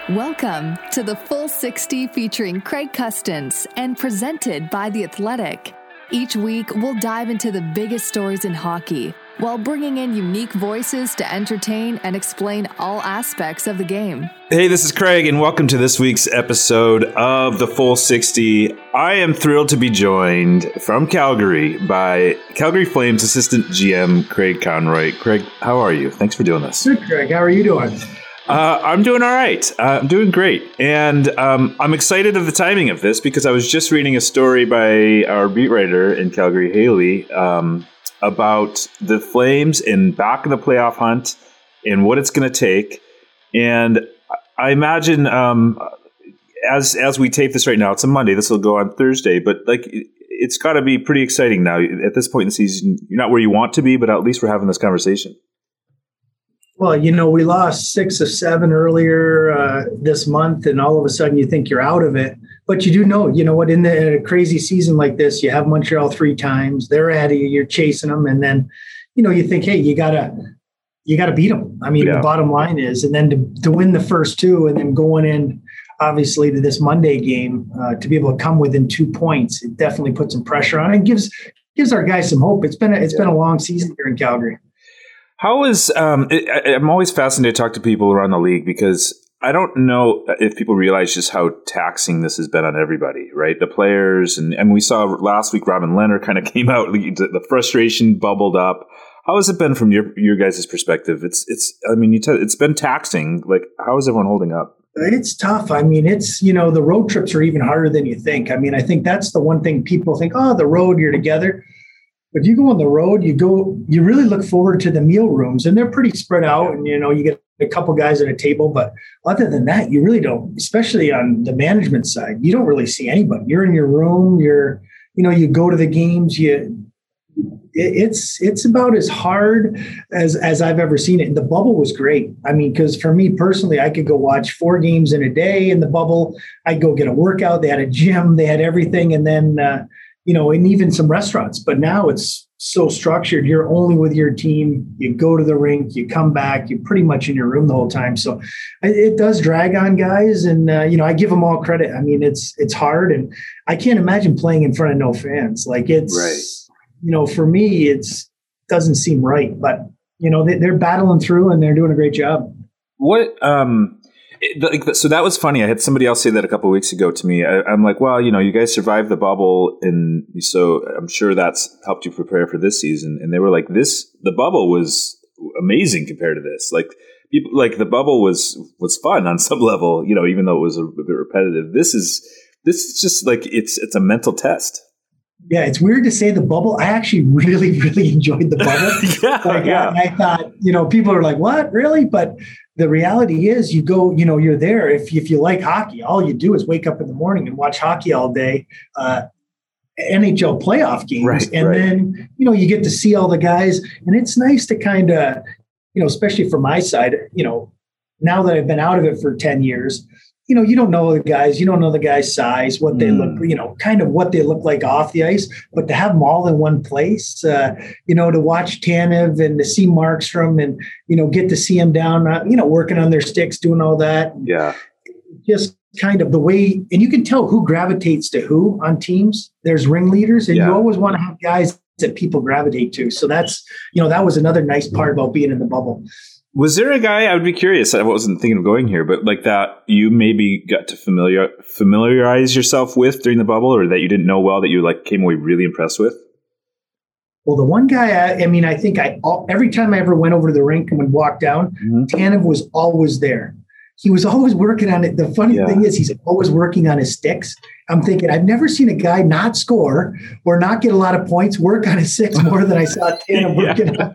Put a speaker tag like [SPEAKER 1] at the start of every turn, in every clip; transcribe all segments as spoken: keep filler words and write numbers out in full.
[SPEAKER 1] Welcome to the Full sixty featuring Craig Custance and presented by The Athletic. Each week, we'll dive into the biggest stories in hockey while bringing in unique voices to entertain and explain all aspects of the game.
[SPEAKER 2] Hey, this is Craig, and welcome to this week's episode of the Full sixty. I am thrilled to be joined from Calgary by Calgary Flames assistant G M Craig Conroy. Craig, how are you? Thanks for doing this.
[SPEAKER 3] Good, Craig. How are you doing?
[SPEAKER 2] Uh, I'm doing all right. Uh, I'm doing great. And um, I'm excited of the timing of this because I was just reading a story by our beat writer in Calgary, Haley, um, about the Flames and back in the playoff hunt and what it's going to take. And I imagine um, as as we tape this right now, it's a Monday. This will go on Thursday. But like, it's got to be pretty exciting now. At this point in the season, you're not where you want to be, but at least we're having this conversation.
[SPEAKER 3] Well, you know, we lost six of seven earlier uh, this month, and all of a sudden you think you're out of it. But you do know, you know what, in, the, in a crazy season like this, you have Montreal three times. They're at you, you're chasing them. And then, you know, you think, hey, you got to you got to beat them. I mean, yeah. The bottom line is, and then to, to win the first two and then going in, obviously, to this Monday game, uh, to be able to come within two points, it definitely puts some pressure on it and gives, gives our guys some hope. It's been a, it's yeah. been a long season here in Calgary.
[SPEAKER 2] How is um, it, I'm always fascinated to talk to people around the league because I don't know if people realize just how taxing this has been on everybody, right? The players, and, and we saw last week Robin Lehner kind of came out, the frustration bubbled up. How has it been from your your guys' perspective? It's it's I mean, you t- it's been taxing. Like, how is everyone holding up?
[SPEAKER 3] It's tough. I mean, it's, you know, the road trips are even harder than you think. I mean, I think that's the one thing people think, oh, the road, you're together. But if you go on the road, you go, you really look forward to the meal rooms, and they're pretty spread out, and, you know, you get a couple guys at a table, but other than that, you really don't, especially on the management side, you don't really see anybody. You're in your room, you're, you know, you go to the games, you, it's, it's about as hard as, as I've ever seen it. And the bubble was great. I mean, because for me personally, I could go watch four games in a day in the bubble. I'd go get a workout. They had a gym, they had everything. And then, uh, you know, and even some restaurants. But now it's so structured. You're only with your team. You go to the rink, you come back, you're pretty much in your room the whole time. So it does drag on guys. And, uh, you know, I give them all credit. I mean, it's it's hard. And I can't imagine playing in front of no fans. Like, it's, right. you know, for me, it's doesn't seem right. But, you know, they, they're battling through and they're doing a great job. What
[SPEAKER 2] um It, so that was funny. I had somebody else say that a couple of weeks ago to me. I, I'm like, well, you know, you guys survived the bubble, and so I'm sure that's helped you prepare for this season. And they were like, this, the bubble was amazing compared to this. Like, people, like the bubble was was fun on some level, you know, even though it was a, a bit repetitive. This is this is just like it's it's a mental test.
[SPEAKER 3] Yeah, it's weird to say the bubble. I actually really, really enjoyed the bubble.
[SPEAKER 2] yeah,
[SPEAKER 3] like,
[SPEAKER 2] yeah.
[SPEAKER 3] I, I thought, you know, people are like, what, really? But the reality is you go, you know, you're there. If, if you like hockey, all you do is wake up in the morning and watch hockey all day, uh, N H L playoff games.
[SPEAKER 2] Right,
[SPEAKER 3] and
[SPEAKER 2] right.
[SPEAKER 3] then, you know, you get to see all the guys. And it's nice to kind of, you know, especially from my side, you know, now that I've been out of it for ten years, you know, you don't know the guys, you don't know the guy's size, what they mm. look, you know, kind of what they look like off the ice, but to have them all in one place, uh, you know, to watch Tanev and to see Markstrom and, you know, get to see him down, uh, you know, working on their sticks, doing all that.
[SPEAKER 2] Yeah.
[SPEAKER 3] Just kind of the way, and you can tell who gravitates to who on teams. There's ringleaders, and yeah. you always want to have guys that people gravitate to. So that's, you know, that was another nice part about being in the bubble.
[SPEAKER 2] Was there a guy, I would be curious, I wasn't thinking of going here, but like that you maybe got to familiar familiarize yourself with during the bubble, or that you didn't know well that you like came away really impressed with?
[SPEAKER 3] Well, the one guy, I, I mean, I think I every time I ever went over to the rink and would walk down, mm-hmm. Tanev was always there. He was always working on it. The funny yeah. thing is he's always working on his sticks. I'm thinking, I've never seen a guy not score or not get a lot of points, work on his sticks more than I saw Tanev working yeah. on.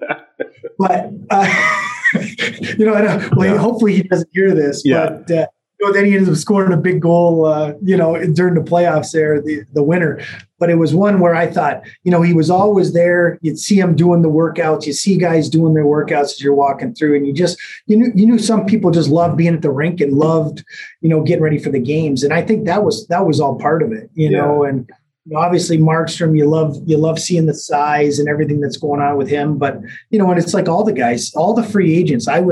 [SPEAKER 3] But, uh, you know, I don't, well, yeah. hopefully he doesn't hear this,
[SPEAKER 2] yeah.
[SPEAKER 3] but, uh, you know, then he ended up scoring a big goal, uh, you know, during the playoffs there, the, the winner. But it was one where I thought, you know, he was always there. You'd see him doing the workouts. You see guys doing their workouts as you're walking through, and you just, you knew, you knew some people just loved being at the rink and loved, you know, getting ready for the games. And I think that was, that was all part of it, you yeah. know, and, you know, obviously Markstrom, you love you love seeing the size and everything that's going on with him. But, you know, and it's like all the guys, all the free agents, I was,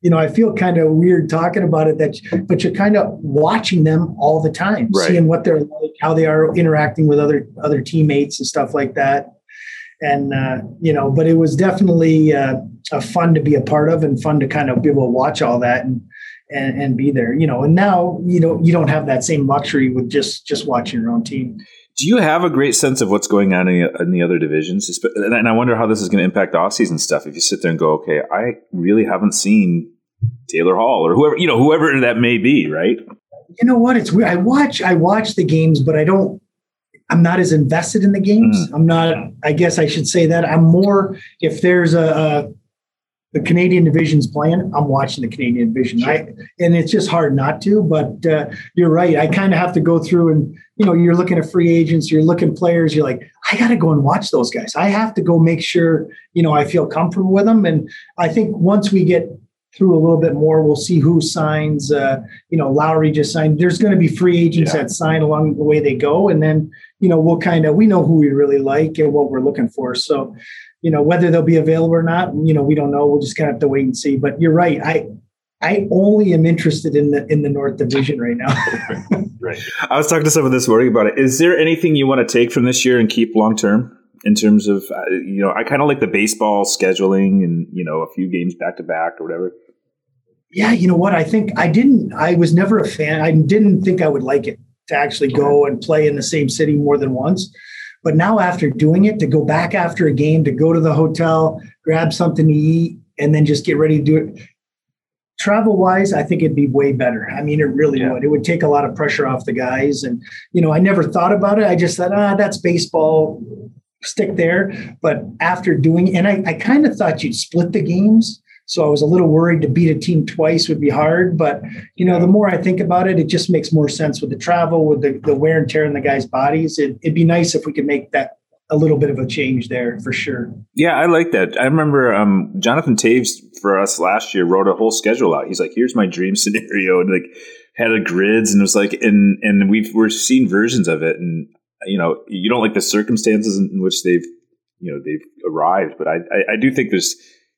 [SPEAKER 3] you know, I feel kind of weird talking about it, that, but you're kind of watching them all the time,
[SPEAKER 2] right.
[SPEAKER 3] seeing what they're like, how they are interacting with other, other teammates and stuff like that. And, uh, you know, but it was definitely uh, a fun to be a part of and fun to kind of be able to watch all that and, and, and be there, you know, and now, you know, you don't have that same luxury with just, just watching your own team.
[SPEAKER 2] Do you have a great sense of what's going on in, in the other divisions? And I wonder how this is going to impact off-season stuff. If you sit there and go, okay, I really haven't seen Taylor Hall or whoever, you know, whoever that may be, right?
[SPEAKER 3] You know what? It's weird. I watch, I watch the games, but I don't, I'm not as invested in the games. Mm. I'm not, I guess I should say that. I'm more, if there's a, a the Canadian division's playing, I'm watching the Canadian division. Sure. I, and it's just hard not to, but uh, you're right. I kind of have to go through and, you know, you're looking at free agents, you're looking players, you're like, I got to go and watch those guys. I have to go make sure, you know, I feel comfortable with them. And I think once we get through a little bit more, we'll see who signs. Uh, you know, Lowry just signed. There's going to be free agents yeah. that sign along the way they go. And then, you know, we'll kind of, we know who we really like and what we're looking for. So, you know, whether they'll be available or not, you know, we don't know. We'll just kind of have to wait and see. But you're right. I I only am interested in the in the North Division right now.
[SPEAKER 2] Right. I was talking to someone this morning about it. Is there anything you want to take from this year and keep long term in terms of, uh, you know, I kind of like the baseball scheduling and, you know, a few games back to back or whatever.
[SPEAKER 3] Yeah, you know what? I think I didn't. I was never a fan. I didn't think I would like it to actually go and play in the same city more than once. But now after doing it, to go back after a game, to go to the hotel, grab something to eat, and then just get ready to do it. Travel-wise, I think it'd be way better. I mean, it really yeah. would. It would take a lot of pressure off the guys. And, you know, I never thought about it. I just thought, ah, that's baseball, stick there. But after doing, and I, I kind of thought you'd split the games. So I was a little worried to beat a team twice would be hard. But, you know, the more I think about it, it just makes more sense with the travel, with the, the wear and tear in the guys' bodies. It, it'd be nice if we could make that a little bit of a change there for sure.
[SPEAKER 2] Yeah, I like that. I remember um, Jonathan Taves for us last year wrote a whole schedule out. He's like, here's my dream scenario. And like had a grids and it was like, and, and we've, we're seeing versions of it. And, you know, you don't like the circumstances in which they've, you know, they've arrived, but I, I, I do think there's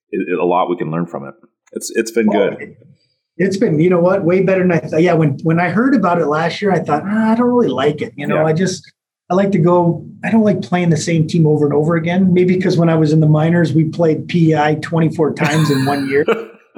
[SPEAKER 2] a lot we can learn from it. It's it's been good. Oh,
[SPEAKER 3] it's been, you know what, way better than I thought. Yeah, when when I heard about it last year, I thought, ah, I don't really like it. You know, yeah. I just I like to go. I don't like playing the same team over and over again. Maybe because when I was in the minors, we played P E I twenty-four times in one year.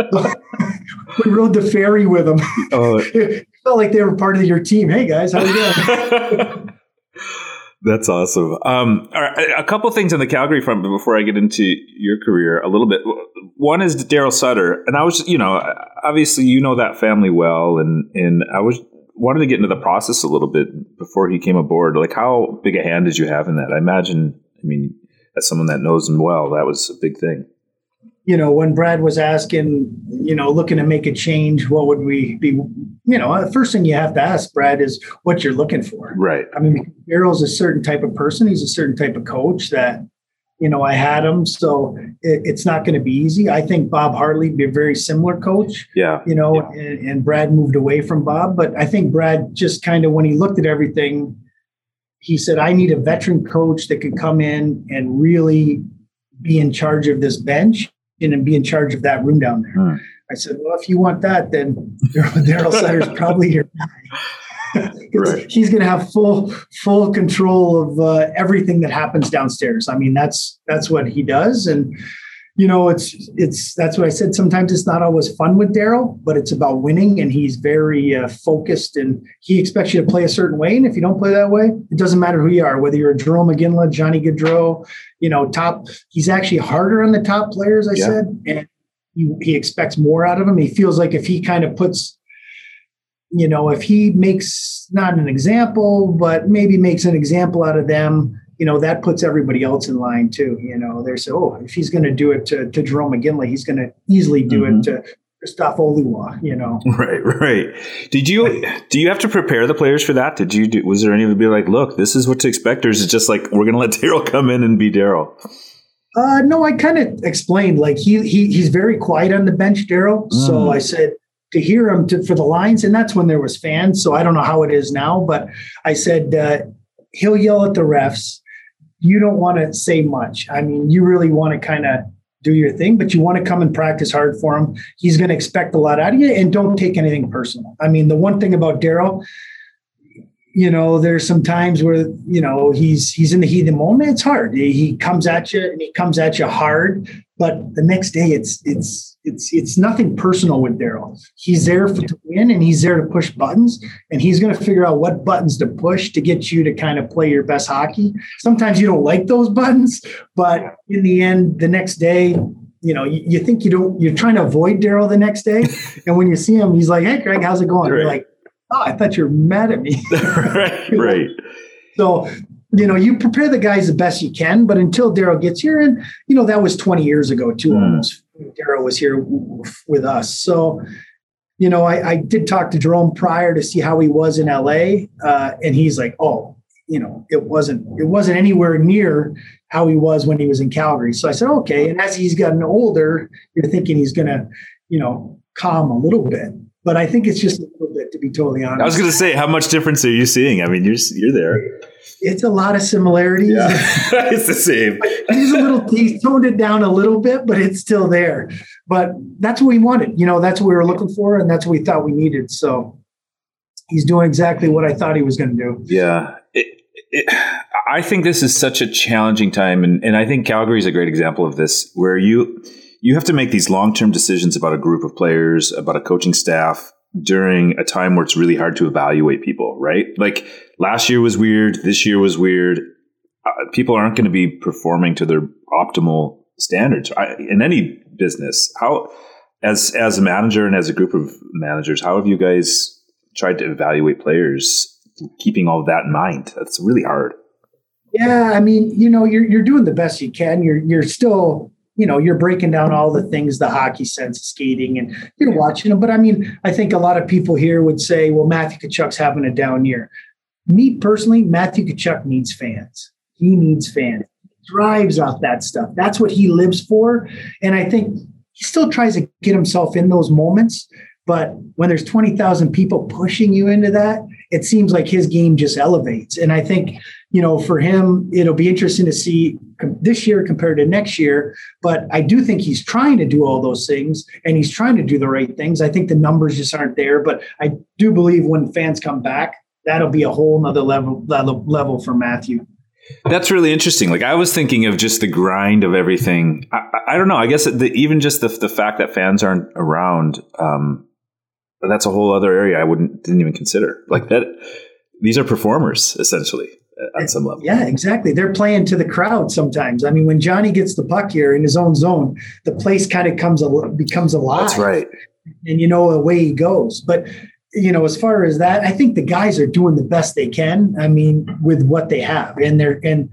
[SPEAKER 3] We rode the ferry with them. Oh. It felt like they were part of your team. Hey guys, how you doing?
[SPEAKER 2] That's awesome. Um, all right, a couple things on the Calgary front before I get into your career a little bit. One is Daryl Sutter, and I was, you know, obviously you know that family well, and and I was wanted to get into the process a little bit before he came aboard. Like, how big a hand did you have in that? I imagine, I mean, as someone that knows him well, that was a big thing.
[SPEAKER 3] You know, when Brad was asking, you know, looking to make a change, what would we be, you know, the first thing you have to ask, Brad, is what you're looking for.
[SPEAKER 2] Right.
[SPEAKER 3] I mean, Daryl's a certain type of person. He's a certain type of coach that, you know, I had him. So it, it's not going to be easy. I think Bob Hartley would be a very similar coach.
[SPEAKER 2] Yeah.
[SPEAKER 3] You know,
[SPEAKER 2] yeah.
[SPEAKER 3] And, and Brad moved away from Bob. But I think Brad just kind of, when he looked at everything, he said, I need a veteran coach that can come in and really be in charge of this bench and be in charge of that room down there. Hmm. I said, well, if you want that, then Daryl Sutter's probably your guy. Right. He's going to have full full control of uh, everything that happens downstairs. I mean, that's that's what he does. And, you know, it's it's that's what I said. Sometimes it's not always fun with Daryl, but it's about winning. And he's very uh, focused, and he expects you to play a certain way. And if you don't play that way, it doesn't matter who you are, whether you're a Jerome McGinley, Johnny Gaudreau, you know, top. He's actually harder on the top players, I yeah. said. And he, he expects more out of them. He feels like if he kind of puts, you know, if he makes not an example, but maybe makes an example out of them, you know, that puts everybody else in line too. You know, they say, oh, if he's going to do it to, to Jerome McGinley, he's going to easily do mm-hmm. it to Christophe Oliwa, you know.
[SPEAKER 2] Right, right. Did you, do you have to prepare the players for that? Did you do, was there any of it be like, look, this is what to expect? Or is it just like, we're going to let Daryl come in and be Daryl?
[SPEAKER 3] Uh, no, I kind of explained, like he, he, he's very quiet on the bench, Daryl. Mm. So I said, to hear him to, for the lines, and that's when there was fans. So I don't know how it is now, but I said, uh, he'll yell at the refs. You don't want to say much. I mean, you really want to kind of do your thing, but you want to come and practice hard for him. He's going to expect a lot out of you, and don't take anything personal. I mean, the one thing about Daryl, you know, there's some times where, you know, he's he's in the heat of the moment. It's hard. He comes at you and he comes at you hard, but the next day it's it's it's it's nothing personal with Daryl. He's there for, to win, and he's there to push buttons, and he's going to figure out what buttons to push to get you to kind of play your best hockey. Sometimes you don't like those buttons, but in the end, the next day, you know, you, you think you don't, you're trying to avoid Daryl the next day, and when you see him, he's like, "Hey, Craig, how's it going?"
[SPEAKER 2] Right.
[SPEAKER 3] You're like, "Oh, I thought you were mad at me."
[SPEAKER 2] right, right.
[SPEAKER 3] So, you know, you prepare the guys the best you can, but until Daryl gets here, and, you know, that was twenty years ago too, mm. almost. Daryl was here w- with us. So, you know, I, I did talk to Jerome prior to see how he was in L A, uh, and he's like, oh, you know, it wasn't, it wasn't anywhere near how he was when he was in Calgary. So I said, okay. And as he's gotten older, you're thinking he's going to, you know, calm a little bit. But I think it's just a little bit, to be totally honest.
[SPEAKER 2] I was going to say, how much difference are you seeing? I mean, you're you're there.
[SPEAKER 3] It's a lot of similarities.
[SPEAKER 2] Yeah, it's the same.
[SPEAKER 3] He's a little, he's toned it down a little bit, but it's still there. But that's what we wanted. You know, that's what we were looking for, and that's what we thought we needed. So he's doing exactly what I thought he was going to do.
[SPEAKER 2] Yeah. It, it, I think this is such a challenging time, and, and I think Calgary is a great example of this, where you you have to make these long-term decisions about a group of players, about a coaching staff, during a time where it's really hard to evaluate people, right? Like last year was weird. This year was weird. Uh, people aren't going to be performing to their optimal standards I, in any business. How, as, as a manager and as a group of managers, how have you guys tried to evaluate players, keeping all of that in mind? That's really hard.
[SPEAKER 3] Yeah. I mean, you know, you're, you're doing the best you can. You're, you're still, you know, you're breaking down all the things, the hockey sense, skating, and you're watching them. But I mean, I think a lot of people here would say, well, Matthew Tkachuk's having a down year. Me personally, Matthew Tkachuk needs fans. He needs fans. He thrives off that stuff. That's what he lives for. And I think he still tries to get himself in those moments. But when there's twenty thousand people pushing you into that, it seems like his game just elevates. And I think, you know, for him, it'll be interesting to see this year compared to next year. But I do think he's trying to do all those things, and he's trying to do the right things. I think the numbers just aren't there. But I do believe when fans come back, that'll be a whole nother level, level, level for Matthew.
[SPEAKER 2] That's really interesting. Like I was thinking of just the grind of everything. I, I don't know. I guess the, even just the, the fact that fans aren't around, um, that's a whole other area I wouldn't didn't even consider. Like that, these are performers essentially at some level.
[SPEAKER 3] Yeah, exactly. They're playing to the crowd sometimes. I mean, when Johnny gets the puck here in his own zone, the place kind of comes becomes alive.
[SPEAKER 2] That's right.
[SPEAKER 3] And you know, away he goes. But you know, as far as that, I think the guys are doing the best they can. I mean, with what they have, and they're and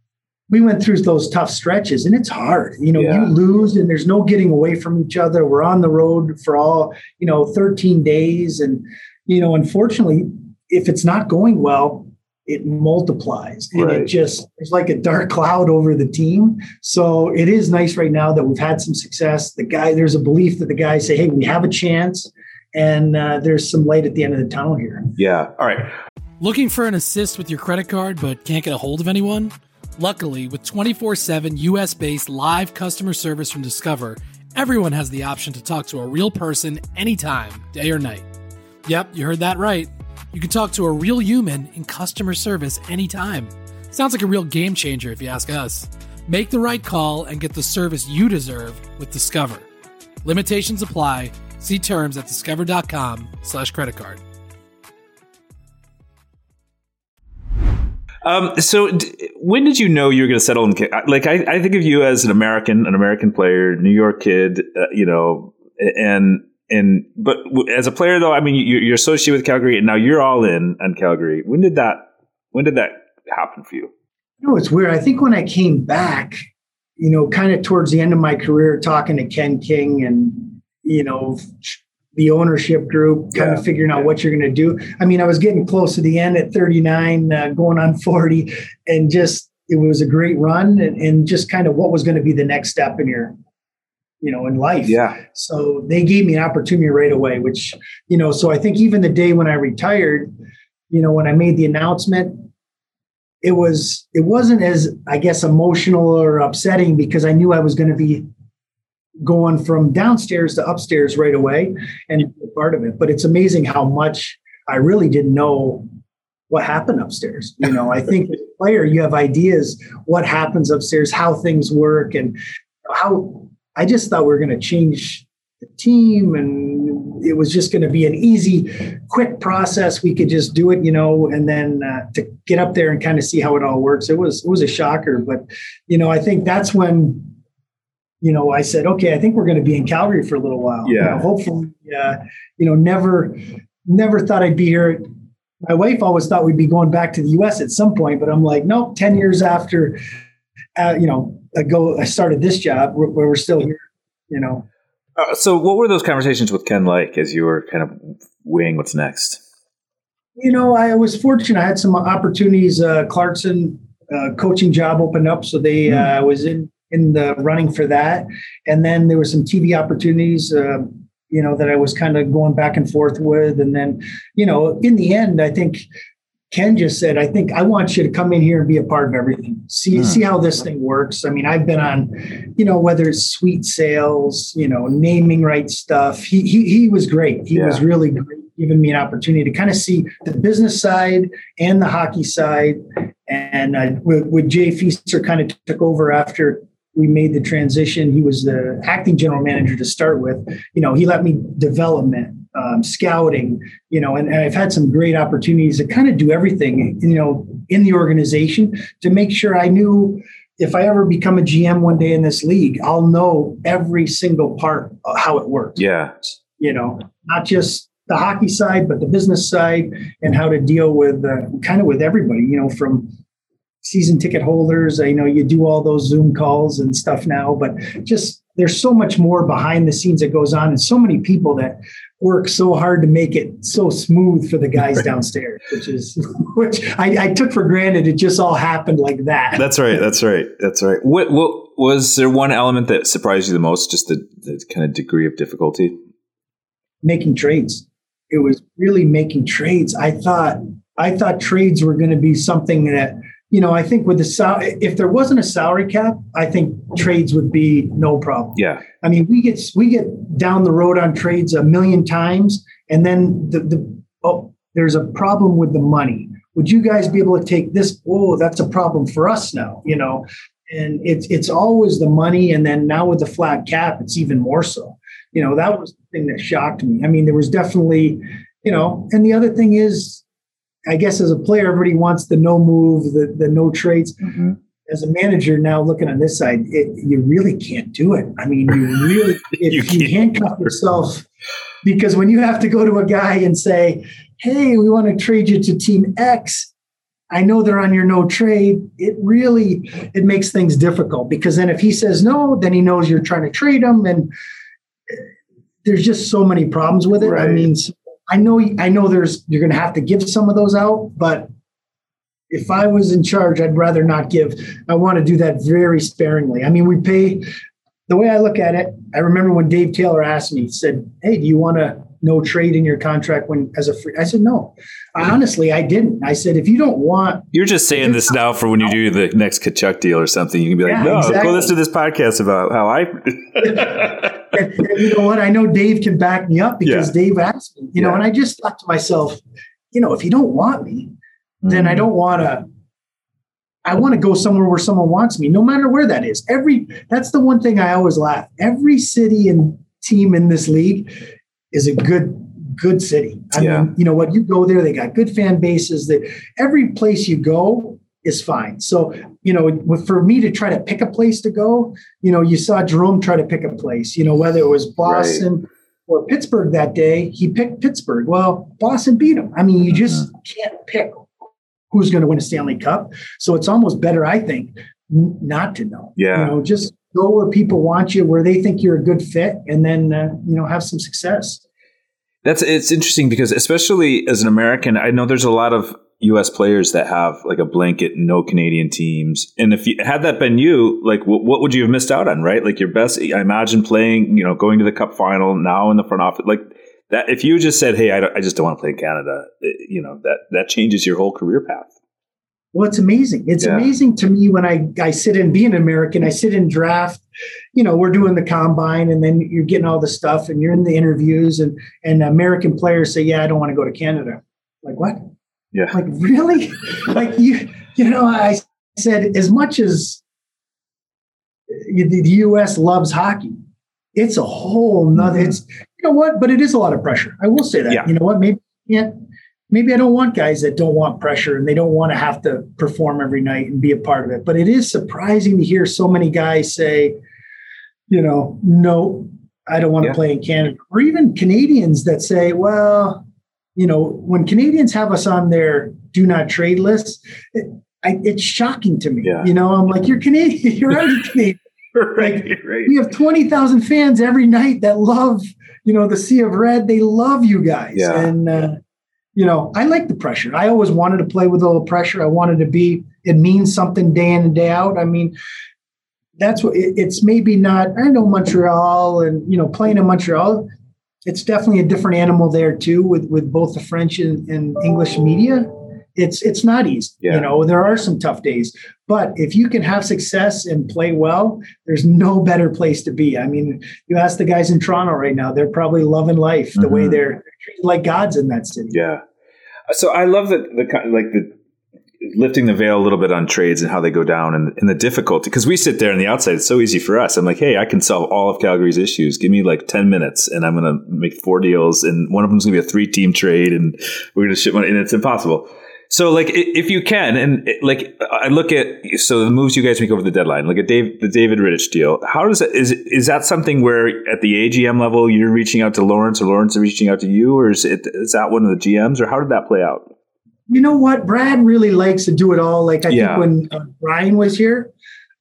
[SPEAKER 3] we went through those tough stretches, and it's hard. You know, yeah. You lose, and there's no getting away from each other. We're on the road for all, you know, thirteen days, and you know, unfortunately, if it's not going well, it multiplies, and right. It just there's like a dark cloud over the team. So it is nice right now that we've had some success. The guy, there's a belief that the guys say, "Hey, we have a chance." And uh, there's some light at the end of the tunnel here.
[SPEAKER 2] Yeah. All right.
[SPEAKER 4] Looking for an assist with your credit card but can't get a hold of anyone? Luckily, with twenty-four seven U S-based live customer service from Discover, everyone has the option to talk to a real person anytime, day or night. Yep, you heard that right. You can talk to a real human in customer service anytime. Sounds like a real game changer if you ask us. Make the right call and get the service you deserve with Discover. Limitations apply. See terms at discover.com slash credit card.
[SPEAKER 2] Um, so d- when did you know you were going to settle in? Like, I, I think of you as an American, an American player, New York kid, uh, you know, and, and, but w- as a player though, I mean, you, you're associated with Calgary and now you're all in on Calgary. When did that, when did that happen for you?
[SPEAKER 3] You know, it's weird. I think when I came back, you know, kind of towards the end of my career, talking to Ken King and, you know, the ownership group, kind yeah, of figuring out yeah. what you're going to do. I mean, I was getting close to the end at thirty-nine, uh, going on forty, and just, it was a great run, and, and just kind of what was going to be the next step in your, you know, in life.
[SPEAKER 2] Yeah.
[SPEAKER 3] So they gave me an opportunity right away, which, you know, so I think even the day when I retired, you know, when I made the announcement, it was, it wasn't as, I guess, emotional or upsetting because I knew I was going to be going from downstairs to upstairs right away and part of it. But it's amazing how much I really didn't know what happened upstairs. You know, I think as a player, you have ideas what happens upstairs, how things work, and how I just thought we were going to change the team, and it was just going to be an easy, quick process. We could just do it, you know, and then uh, to get up there and kind of see how it all works. It was, it was a shocker, but, you know, I think that's when, you know, I said, okay, I think we're going to be in Calgary for a little while.
[SPEAKER 2] Yeah.
[SPEAKER 3] You know, hopefully, uh, you know, never, never thought I'd be here. My wife always thought we'd be going back to the U S at some point, but I'm like, nope, ten years after, uh, you know, ago, I started this job where, where we're still here, you know.
[SPEAKER 2] Uh, so what were those conversations with Ken like as you were kind of weighing what's next?
[SPEAKER 3] You know, I was fortunate. I had some opportunities. Uh, Clarkson uh, coaching job opened up. So they mm. uh, was in, in the running for that. And then there were some T V opportunities, uh, you know, that I was kind of going back and forth with. And then, you know, in the end, I think Ken just said, I think I want you to come in here and be a part of everything. See, mm. see how this thing works. I mean, I've been on, you know, whether it's suite sales, you know, naming right stuff. He he, he was great. He yeah. was really great, giving me an opportunity to kind of see the business side and the hockey side. And uh, with, with Jay Feaster kind of took over after we made the transition. He was the acting general manager to start with. You know, he let me development, um, scouting, you know, and, and I've had some great opportunities to kind of do everything, you know, in the organization to make sure I knew if I ever become a G M one day in this league, I'll know every single part of how it works.
[SPEAKER 2] Yeah.
[SPEAKER 3] You know, not just the hockey side, but the business side and how to deal with uh, kind of with everybody, you know, from season ticket holders. I know you do all those Zoom calls and stuff now, but just there's so much more behind the scenes that goes on, and so many people that work so hard to make it so smooth for the guys right. downstairs, which is which I, I took for granted. It just all happened like that.
[SPEAKER 2] That's right. That's right. That's right. What, what was there one element that surprised you the most? Just the, the kind of degree of difficulty?
[SPEAKER 3] Making trades. It was really making trades. I thought I thought trades were going to be something that, you know, I think with the sal- if there wasn't a salary cap, I think trades would be no problem.
[SPEAKER 2] Yeah.
[SPEAKER 3] I mean, we get we get down the road on trades a million times, and then the, the oh, there's a problem with the money. Would you guys be able to take this? Oh, that's a problem for us now, you know. And it's it's always the money, and then now with the flat cap, it's even more so. You know, that was the thing that shocked me. I mean, there was definitely, you know, and the other thing is, I guess as a player, everybody wants the no move, the, the no trades. Mm-hmm. As a manager now looking on this side, it, you really can't do it. I mean, you really, if you, you handcuff yourself, because when you have to go to a guy and say, hey, we want to trade you to team X, I know they're on your no trade. It really, it makes things difficult, because then if he says no, then he knows you're trying to trade him. And there's just so many problems with it. Right. I mean, I know, I know there's, you're going to have to give some of those out, but if I was in charge, I'd rather not give. I want to do that very sparingly. I mean, we pay, the way I look at it, I remember when Dave Taylor asked me, he said, hey, do you want to no trade in your contract when as a free? I said, no. I, honestly, I didn't. I said, if you don't want.
[SPEAKER 2] You're just saying this now for when you do the next Tkachuk deal or something. You can be like, yeah, no, exactly. Go listen to this podcast about how I.
[SPEAKER 3] and, and you know what? I know Dave can back me up because yeah. Dave asked me, you know, yeah. and I just thought to myself, you know, if you don't want me, mm-hmm. then I don't want to. I want to go somewhere where someone wants me, no matter where that is. Every that's the one thing I always laugh. Every city and team in this league is a good, good city. I yeah. mean, you know what? You go there, they got good fan bases. That every place you go is fine. So, you know, for me to try to pick a place to go, you know, you saw Jerome try to pick a place. You know, whether it was Boston right. or Pittsburgh that day, he picked Pittsburgh. Well, Boston beat him. I mean, you just mm-hmm. can't pick who's going to win a Stanley Cup. So it's almost better, I think, n- not to know.
[SPEAKER 2] Yeah.
[SPEAKER 3] You know, just go where people want you, where they think you're a good fit, and then, uh, you know, have some success.
[SPEAKER 2] That's, it's interesting because especially as an American, I know there's a lot of U S players that have like a blanket, no Canadian teams. And if you had that been you, like what, what would you have missed out on, right? Like your best, I imagine playing, you know, going to the Cup final now in the front office, like that. If you just said, hey, I, I just don't want to play in Canada, it, you know, that, that changes your whole career path.
[SPEAKER 3] Well, it's amazing. It's yeah. amazing to me when I, I sit in, being an American, I sit in draft, you know, we're doing the combine and then you're getting all the stuff and you're in the interviews and, and American players say, yeah, I don't want to go to Canada. Like, what?
[SPEAKER 2] Yeah.
[SPEAKER 3] Like, really? Like, you, you know, I said, as much as the U S loves hockey, it's a whole nother, it's, you know what, but it is a lot of pressure. I will say that,
[SPEAKER 2] yeah.
[SPEAKER 3] you know what, maybe I can't, Maybe I don't want guys that don't want pressure and they don't want to have to perform every night and be a part of it. But it is surprising to hear so many guys say, you know, no, I don't want yeah. to play in Canada. Or even Canadians that say, well, you know, when Canadians have us on their do not trade list, it, I, it's shocking to me.
[SPEAKER 2] Yeah.
[SPEAKER 3] You know, I'm like, you're Canadian. You're already Canadian.
[SPEAKER 2] right,
[SPEAKER 3] like,
[SPEAKER 2] right.
[SPEAKER 3] We have twenty thousand fans every night that love, you know, the Sea of Red. They love you guys.
[SPEAKER 2] Yeah.
[SPEAKER 3] And, uh, you know, I like the pressure. I always wanted to play with a little pressure. I wanted to be, it means something day in and day out. I mean, that's what it, it's maybe not, I know Montreal and, you know, playing in Montreal, it's definitely a different animal there too, with, with both the French and, and English media. It's, it's not easy. Yeah. You know, there are some tough days, but if you can have success and play well, there's no better place to be. I mean, you ask the guys in Toronto right now, they're probably loving life the mm-hmm. way they're treated like gods in that city.
[SPEAKER 2] Yeah. So I love that the like the lifting the veil a little bit on trades and how they go down and, and the difficulty, because we sit there on the outside. It's so easy for us. I'm like, hey, I can solve all of Calgary's issues. Give me like ten minutes and I'm going to make four deals. And one of them's going to be a three team trade and we're going to ship money and it's impossible. So like if you can, and like I look at, so the moves you guys make over the deadline, like a Dave, the David Rittich deal, how does that, is, is that something where at the A G M level, you're reaching out to Lawrence or Lawrence is reaching out to you, or is it, is that one of the G Ms, or how did that play out?
[SPEAKER 3] You know what? Brad really likes to do it all. Like I
[SPEAKER 2] yeah.
[SPEAKER 3] think when uh, Brian was here,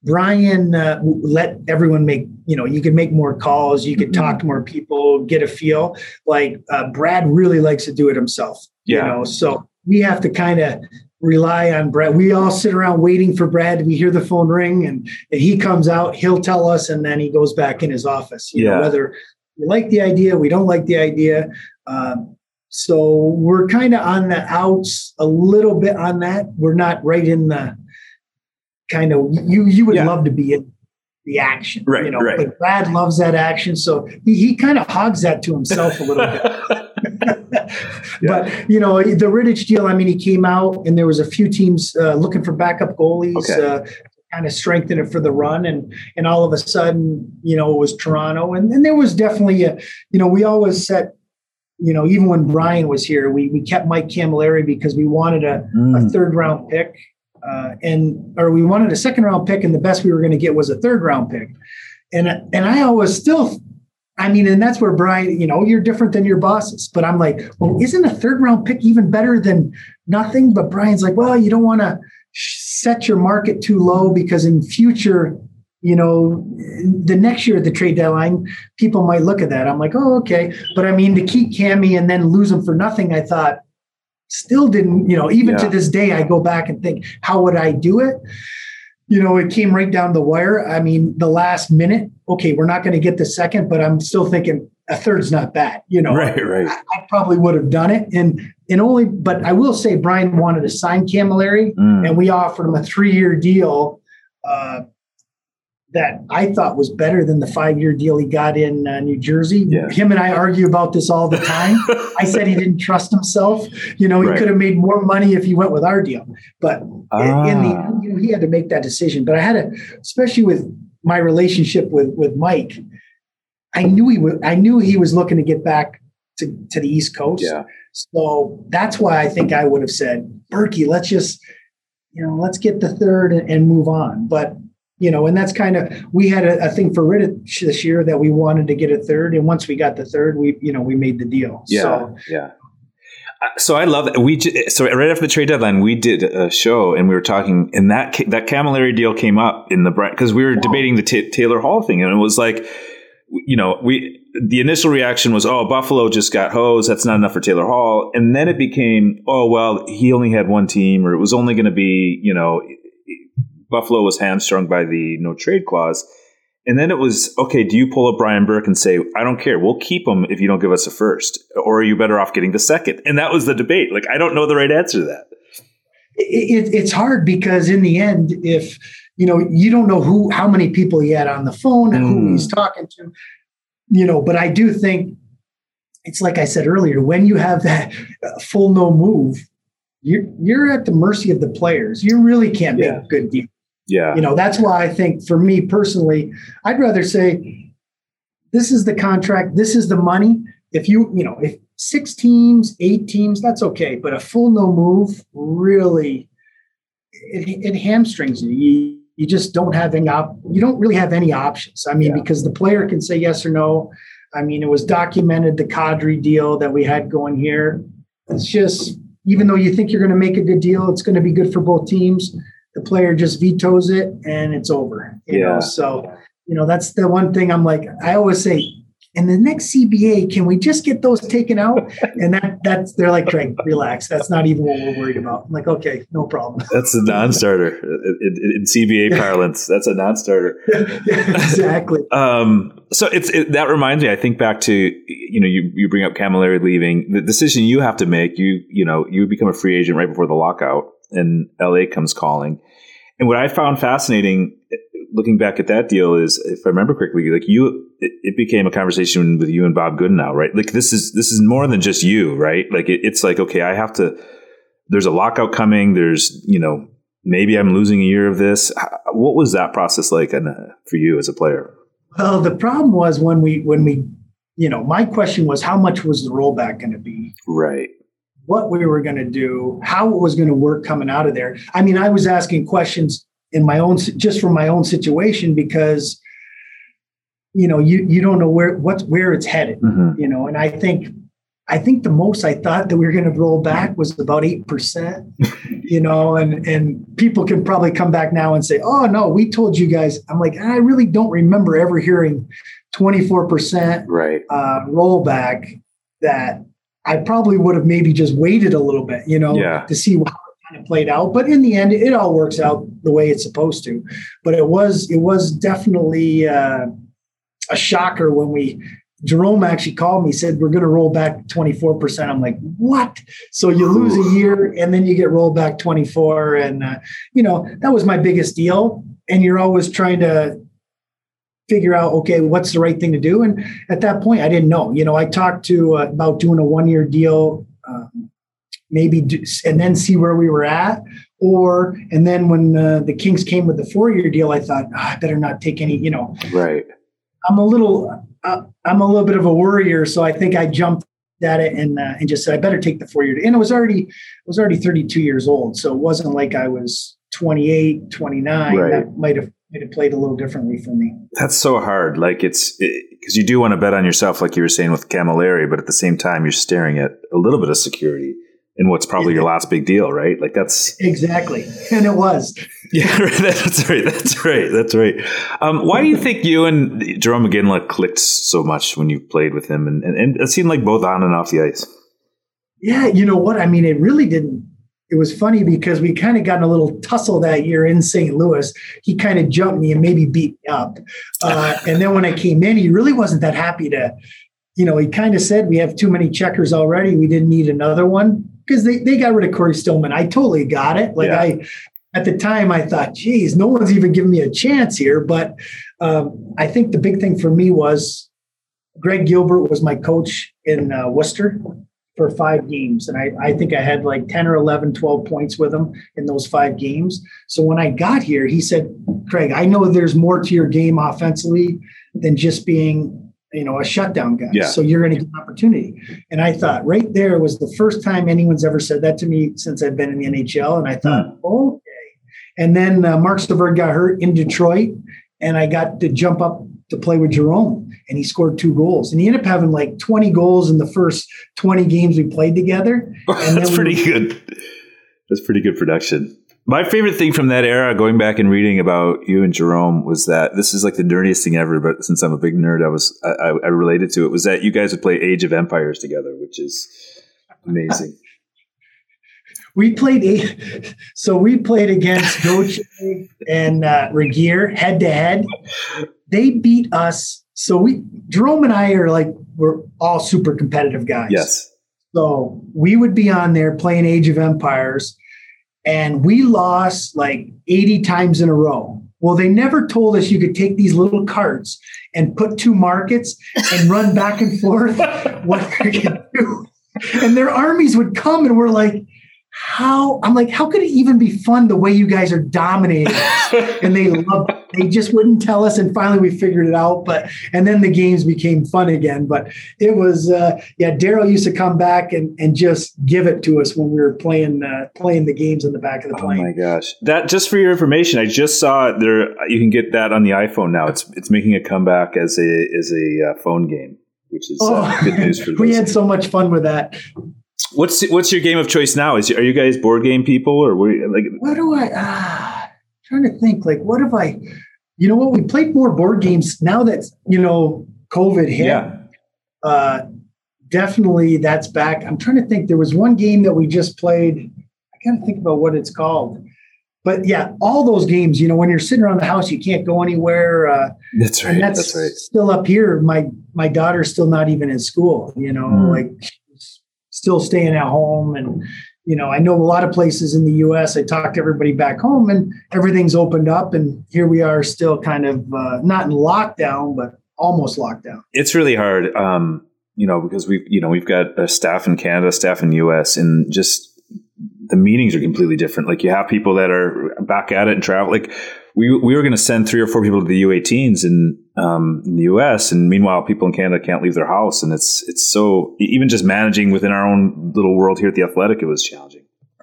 [SPEAKER 3] Brian uh, let everyone make, you know, you could make more calls, you could mm-hmm. talk to more people, get a feel. Like uh, Brad really likes to do it himself,
[SPEAKER 2] yeah.
[SPEAKER 3] you know, so we have to kind of rely on Brad. We all sit around waiting for Brad. We hear the phone ring and, and he comes out, he'll tell us, and then he goes back in his office, you
[SPEAKER 2] yeah.
[SPEAKER 3] know, whether we like the idea, we don't like the idea. Um, so we're kind of on the outs a little bit on that. We're not right in the kind of, you, you would yeah. love to be in the action,
[SPEAKER 2] right,
[SPEAKER 3] you know,
[SPEAKER 2] right.
[SPEAKER 3] but Brad loves that action. So he, he kind of hogs that to himself a little bit. But, yeah. you know, the Rittich deal, I mean, he came out and there was a few teams uh, looking for backup goalies
[SPEAKER 2] okay.
[SPEAKER 3] uh, to kind of strengthen it for the run. And and all of a sudden, you know, it was Toronto. And, and there was definitely, a, you know, we always set, you know, even when Brian was here, we we kept Mike Camilleri because we wanted a, mm. a third round pick. Uh, and or we wanted a second round pick, and the best we were going to get was a third round pick. And and I always still, I mean, and that's where Brian, you know, you're different than your bosses. But I'm like, well, isn't a third round pick even better than nothing? But Brian's like, well, you don't want to set your market too low because in future, you know, the next year at the trade deadline, people might look at that. I'm like, oh, okay. But I mean, to keep Cammy and then lose him for nothing, I thought still didn't, you know, even yeah. to this day, I go back and think, how would I do it? You know, it came right down the wire. I mean, the last minute, okay, we're not going to get the second, but I'm still thinking a third's not bad. You know,
[SPEAKER 2] right, right.
[SPEAKER 3] I, I probably would have done it. And and only, but I will say Brian wanted to sign Camilleri mm. and we offered him a three-year deal uh, that I thought was better than the five-year deal he got in uh, New Jersey. Yeah. Him and I argue about this all the time. I said he didn't trust himself. You know, he right. could have made more money if he went with our deal. But ah. in the, you know, he had to make that decision. But I had to, especially with my relationship with with Mike, I knew he was. I knew he was looking to get back to, to the East Coast.
[SPEAKER 2] Yeah.
[SPEAKER 3] So that's why I think I would have said, Berkey, let's just, you know, let's get the third and, and move on. But you know, and that's kind of, we had a, a thing for Rittich this year that we wanted to get a third. And once we got the third, we, you know, we made the deal.
[SPEAKER 2] Yeah.
[SPEAKER 3] So,
[SPEAKER 2] yeah. So I love that. We, so right after the trade deadline, we did a show and we were talking, and that, that Camilleri deal came up in the, because we were wow. debating the T- Taylor Hall thing. And it was like, you know, we, the initial reaction was, oh, Buffalo just got hosed. That's not enough for Taylor Hall. And then it became, oh, well, he only had one team, or it was only going to be, you know, Buffalo was hamstrung by the no trade clause. And then it was, okay, do you pull up Brian Burke and say, I don't care, we'll keep him if you don't give us a first? Or are you better off getting the second? And that was the debate. Like, I don't know the right answer to that.
[SPEAKER 3] it, it, it's hard because in the end, if you know, you don't know who, how many people he had on the phone and mm. who he's talking to, you know, but I do think it's like I said earlier, when you have that full no move, you're, you're at the mercy of the players. You really can't yeah. make a good deal.
[SPEAKER 2] Yeah.
[SPEAKER 3] You know, that's why I think for me personally, I'd rather say, this is the contract, this is the money. If you, you know, if six teams, eight teams, that's okay. But a full no move really, it, it hamstrings you. you. You just don't have any op- you don't really have any options. I mean, yeah. because the player can say yes or no. I mean, it was documented, the Kadri deal that we had going here. It's just, even though you think you're going to make a good deal, it's going to be good for both teams. The player just vetoes it and it's over. You
[SPEAKER 2] yeah.
[SPEAKER 3] know? So, you know, that's the one thing I'm like, I always say, in the next C B A, can we just get those taken out? And that that's they're like, Craig, relax. That's not even what we're worried about. I'm like, okay, no problem.
[SPEAKER 2] That's a non-starter in, in, in C B A parlance. That's a non-starter.
[SPEAKER 3] Yeah, exactly.
[SPEAKER 2] um, so it's it, that reminds me. I think back to you know you you bring up Camilleri leaving. The decision you have to make. You you know you become a free agent right before the lockout, and L A comes calling. And what I found fascinating, looking back at that deal, is if I remember correctly, like you, it, it became a conversation with you and Bob Goodenow, right? Like this is this is more than just you, right? Like it, it's like, okay, I have to. There's a lockout coming. There's you know maybe I'm losing a year of this. What was that process like, and uh, for you as a player?
[SPEAKER 3] Well, the problem was when we when we, you know, my question was how much was the rollback going to be?
[SPEAKER 2] Right.
[SPEAKER 3] What we were going to do, how it was going to work coming out of there. I mean, I was asking questions in my own, just from my own situation, because, you know, you, you don't know where, what's, where it's headed, mm-hmm. you know, and I think, I think the most I thought that we were going to roll back was about eight percent, you know, and, and people can probably come back now and say, oh no, we told you guys. I'm like, I really don't remember ever hearing twenty-four percent
[SPEAKER 2] right.
[SPEAKER 3] uh, rollback. That I probably would have maybe just waited a little bit, you know,
[SPEAKER 2] yeah.
[SPEAKER 3] to see how it kind of played out. But in the end, it all works out the way it's supposed to. But it was, it was definitely uh, a shocker when we, Jerome actually called me, said, we're going to roll back twenty-four percent. I'm like, what? So you lose a year and then you get rolled back twenty-four. And, uh, you know, that was my biggest deal. And you're always trying to figure out, okay, what's the right thing to do? And at that point, I didn't know. You know, I talked to uh, about doing a one-year deal, um, maybe, do, and then see where we were at. Or, and then when uh, the Kings came with the four-year deal, I thought, oh, I better not take any, you know.
[SPEAKER 2] Right.
[SPEAKER 3] I'm a little, uh, I'm a little bit of a worrier, so I think I jumped at it and uh, and just said I better take the four year. And it was already, I was already thirty-two years old, so it wasn't like I was twenty-eight, twenty-nine.
[SPEAKER 2] Right.
[SPEAKER 3] That might have might have played a little differently for me.
[SPEAKER 2] That's so hard. Like it's because it, you do want to bet on yourself, like you were saying with Camilleri, but at the same time, you're staring at a little bit of security in what's probably your last big deal, right? Like that's
[SPEAKER 3] exactly, and it was.
[SPEAKER 2] Yeah, that's right. That's right. That's right. Um, why do you think you and Jerome McGinley clicked so much when you played with him? And, and, and it seemed like both on and off the ice.
[SPEAKER 3] Yeah, you know what? I mean, it really didn't. It was funny because we kind of got in a little tussle that year in Saint Louis. He kind of jumped me and maybe beat me up. Uh, and then when I came in, he really wasn't that happy to, you know, he kind of said, we have too many checkers already. We didn't need another one because they, they got rid of Corey Stillman. I totally got it. Like yeah. I, At the time, I thought, geez, no one's even giving me a chance here. But um, I think the big thing for me was Greg Gilbert was my coach in uh, Worcester for five games. And I, I think I had like ten or eleven, twelve points with him in those five games. So when I got here, he said, Craig, I know there's more to your game offensively than just being, you know, a shutdown guy.
[SPEAKER 2] Yeah.
[SPEAKER 3] So you're going to get an opportunity. And I thought right there was the first time anyone's ever said that to me since I've been in the N H L. And I thought, mm. oh, and then uh, Mark Silver got hurt in Detroit, and I got to jump up to play with Jerome, and he scored two goals. And he ended up having like twenty goals in the first twenty games we played together. And
[SPEAKER 2] That's
[SPEAKER 3] we
[SPEAKER 2] pretty
[SPEAKER 3] were-
[SPEAKER 2] good. That's pretty good production. My favorite thing from that era, going back and reading about you and Jerome, was that this is like the nerdiest thing ever. But since I'm a big nerd, I was I, I related to it. Was that you guys would play Age of Empires together, which is amazing.
[SPEAKER 3] We played eight, so we played against Goche and uh, Regier head to head. They beat us. So we Jerome and I are like we're all super competitive guys.
[SPEAKER 2] Yes.
[SPEAKER 3] So we would be on there playing Age of Empires, and we lost like eighty times in a row. Well, they never told us you could take these little carts and put two markets and run back and forth what they could do. And their armies would come, and we're like, how? I'm like, how could it even be fun the way you guys are dominating us? And they loved, they just wouldn't tell us. And finally we figured it out. But, and then the games became fun again. But it was, uh, yeah, Daryl used to come back and, and just give it to us when we were playing, uh, playing the games in the back of the plane.
[SPEAKER 2] Oh my gosh. That, just for your information, I just saw it there. You can get that on the iPhone now. It's, it's making a comeback as a, as a uh, phone game, which is uh, oh, good news for
[SPEAKER 3] we had so much fun with that.
[SPEAKER 2] What's what's your game of choice now? Is are you guys board game people, or what, like?
[SPEAKER 3] What do I? Ah, trying to think. Like, what have I? You know what? We played more board games now that you know COVID hit.
[SPEAKER 2] Yeah.
[SPEAKER 3] Uh, definitely, that's back. I'm trying to think. There was one game that we just played. I gotta think about what it's called. But yeah, all those games. You know, when you're sitting around the house, you can't go anywhere. Uh,
[SPEAKER 2] that's right.
[SPEAKER 3] And that's,
[SPEAKER 2] that's right.
[SPEAKER 3] Still up here. My my daughter's still not even in school. You know, mm. like. Still staying at home. And, you know, I know a lot of places in the U S. I talked to everybody back home and everything's opened up. And here we are still kind of uh, not in lockdown, but almost lockdown.
[SPEAKER 2] It's really hard, um, you know, because we've, you know, we've got a staff in Canada, staff in the U S, and just the meetings are completely different. Like you have people that are back at it and travel. Like we we were going to send three or four people to the U eighteens in, um, in the U S, and meanwhile, people in Canada can't leave their house, and it's it's so even just managing within our own little world here at the Athletic, it was challenging.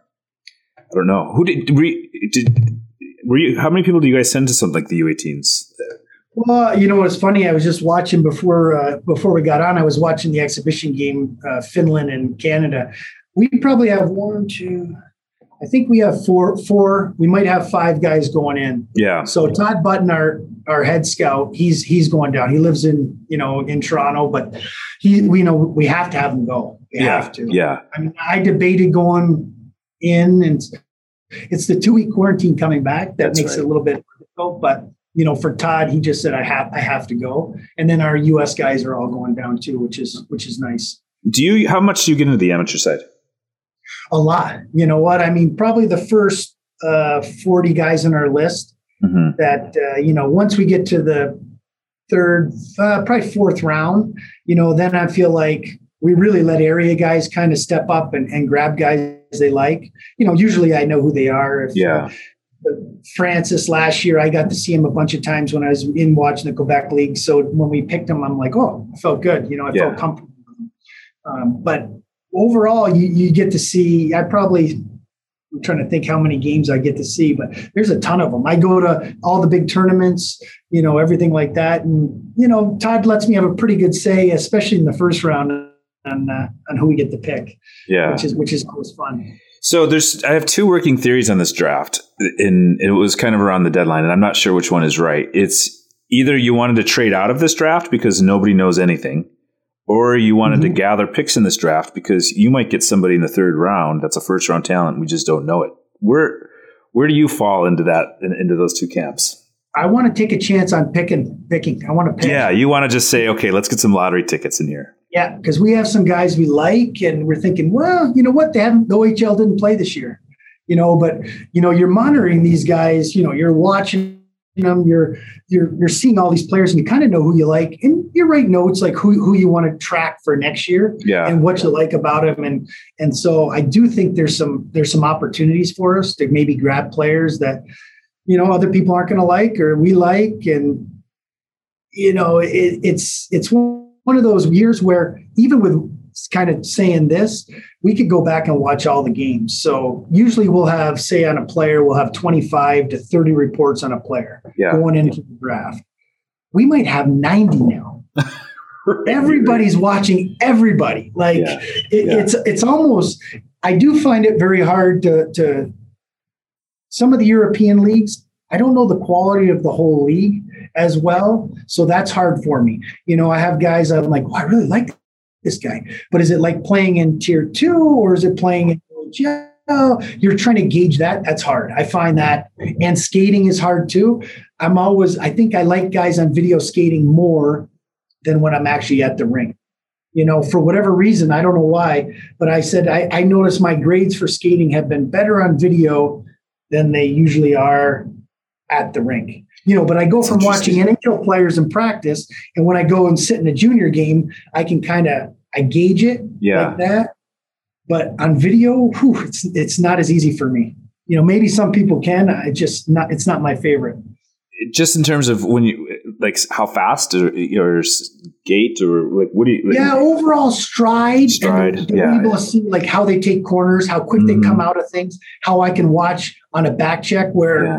[SPEAKER 2] I don't know who did were you, did were you, how many people do you guys send to something like the U eighteens?
[SPEAKER 3] Well, you know what's funny? I was just watching before uh, before we got on. I was watching the exhibition game, uh, Finland and Canada. We probably have one, two. I think we have four. Four. We might have five guys going in.
[SPEAKER 2] Yeah.
[SPEAKER 3] So Todd Button, our our head scout, he's he's going down. He lives in you know in Toronto, but he we you know we have to have him go. We
[SPEAKER 2] yeah.
[SPEAKER 3] have to.
[SPEAKER 2] Yeah.
[SPEAKER 3] I mean, I debated going in, and it's the two week quarantine coming back that
[SPEAKER 2] That's
[SPEAKER 3] makes
[SPEAKER 2] right.
[SPEAKER 3] it a little bit difficult. But you know, for Todd, he just said I have I have to go, and then our U S guys are all going down too, which is which is nice.
[SPEAKER 2] Do you? How much do you get into the amateur side?
[SPEAKER 3] A lot. You know what? I mean, probably the first uh, forty guys on our list mm-hmm. that, uh, you know, once we get to the third, uh, probably fourth round, you know, then I feel like we really let area guys kind of step up and, and grab guys they like. You know, usually I know who they are. If,
[SPEAKER 2] yeah.
[SPEAKER 3] Uh, Francis last year, I got to see him a bunch of times when I was in watching the Quebec League. So when we picked him, I'm like, oh, I felt good. You know, I yeah. felt comfortable. Um, but overall, you, you get to see, I probably, I'm trying to think how many games I get to see, but there's a ton of them. I go to all the big tournaments, you know, everything like that. And, you know, Todd lets me have a pretty good say, especially in the first round on, uh, on who we get to pick,
[SPEAKER 2] yeah,
[SPEAKER 3] which is, which is always fun.
[SPEAKER 2] So there's, I have two working theories on this draft, and it was kind of around the deadline, and I'm not sure which one is right. It's either you wanted to trade out of this draft because nobody knows anything, or you wanted mm-hmm. to gather picks in this draft because you might get somebody in the third round that's a first round talent. We just don't know it. Where where do you fall into that into those two camps?
[SPEAKER 3] I want to take a chance on picking. Picking. I want to pick.
[SPEAKER 2] Yeah, you want to just say, okay, let's get some lottery tickets in here.
[SPEAKER 3] Yeah, because we have some guys we like, and we're thinking, well, you know what? They haven't. The O H L didn't play this year, you know. But you know, you're monitoring these guys. You know, you're watching them, you're you're you're seeing all these players, and you kind of know who you like, and you write notes like who who you want to track for next year,
[SPEAKER 2] yeah,
[SPEAKER 3] and what you like about them, and and so I do think there's some there's some opportunities for us to maybe grab players that you know other people aren't going to like or we like, and you know it, it's it's one of those years where even with kind of saying this, we could go back and watch all the games. So usually we'll have, say on a player, we'll have twenty-five to thirty reports on a player yeah. going into the draft. We might have ninety now. Everybody's watching everybody. Like
[SPEAKER 2] yeah.
[SPEAKER 3] It,
[SPEAKER 2] yeah.
[SPEAKER 3] it's, it's almost, I do find it very hard to, to some of the European leagues. I don't know the quality of the whole league as well. So that's hard for me. You know, I have guys I'm like, oh, I really like this guy, but is it like playing in tier two or is it playing in O H L? You're trying to gauge that. That's hard. I find that, and skating is hard too. I'm always, I think I like guys on video skating more than when I'm actually at the rink. You know, for whatever reason, I don't know why, but I said I, I noticed my grades for skating have been better on video than they usually are at the rink. You know, but I go from watching N H L players in practice, and when I go and sit in a junior game, I can kind of I gauge it
[SPEAKER 2] yeah.
[SPEAKER 3] like that. But on video, whew, it's it's not as easy for me. You know, maybe some people can. I just not. It's not my favorite.
[SPEAKER 2] Just in terms of when you like how fast or your gait or like what do you? Like,
[SPEAKER 3] yeah, overall stride.
[SPEAKER 2] Stride.
[SPEAKER 3] And
[SPEAKER 2] yeah.
[SPEAKER 3] able to see like how they take corners, how quick mm-hmm. they come out of things, how I can watch on a back check where.
[SPEAKER 2] Yeah.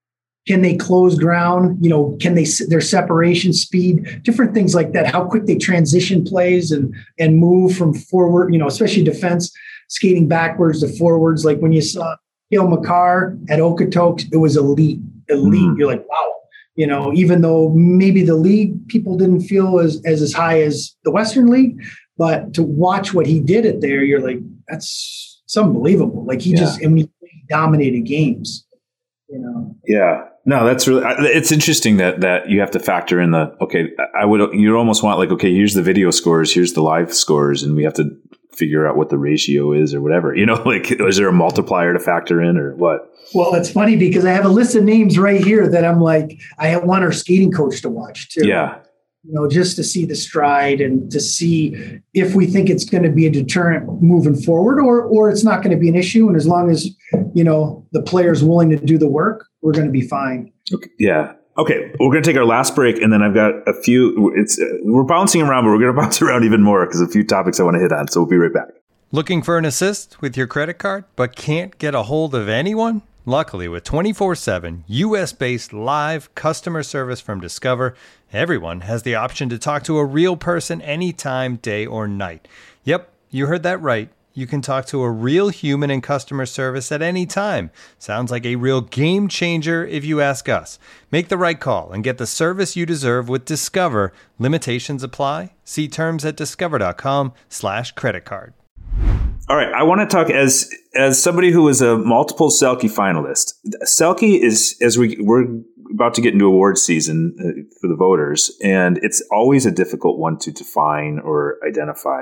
[SPEAKER 3] Can they close ground? You know, can they their separation speed, different things like that? How quick they transition plays and and move from forward. You know, especially defense skating backwards to forwards. Like when you saw Cale Makar at Okotoks, it was elite, elite. Mm. You're like, wow. You know, even though maybe the league people didn't feel as as as high as the Western League, but to watch what he did it there, you're like, that's it's unbelievable. Like he yeah. just and he dominated games. You know.
[SPEAKER 2] Yeah. No, that's really, it's interesting that, that you have to factor in the, okay, I would, you almost want like, okay, here's the video scores, here's the live scores, and we have to figure out what the ratio is or whatever, you know, like, is there a multiplier to factor in or what?
[SPEAKER 3] Well, it's funny because I have a list of names right here that I'm like, I want our skating coach to watch too.
[SPEAKER 2] Yeah.
[SPEAKER 3] You know, just to see the stride and to see if we think it's going to be a deterrent moving forward or or it's not going to be an issue. And as long as, you know, the player's willing to do the work, we're going to be fine.
[SPEAKER 2] Okay. Yeah. Okay. We're going to take our last break, and then I've got a few. It's uh, we're bouncing around, but we're going to bounce around even more because a few topics I want to hit on. So we'll be right back.
[SPEAKER 5] Looking for an assist with your credit card, but can't get a hold of anyone? Luckily, with twenty-four seven U S-based live customer service from Discover, everyone has the option to talk to a real person anytime, day or night. Yep, you heard that right. You can talk to a real human in customer service at any time. Sounds like a real game changer if you ask us. Make the right call and get the service you deserve with Discover. Limitations apply. See terms at discover.com slash credit card.
[SPEAKER 2] All right, I want to talk as as somebody who is a multiple Selke finalist. Selke is, as we we're about to get into awards season uh, for the voters, and it's always a difficult one to define or identify.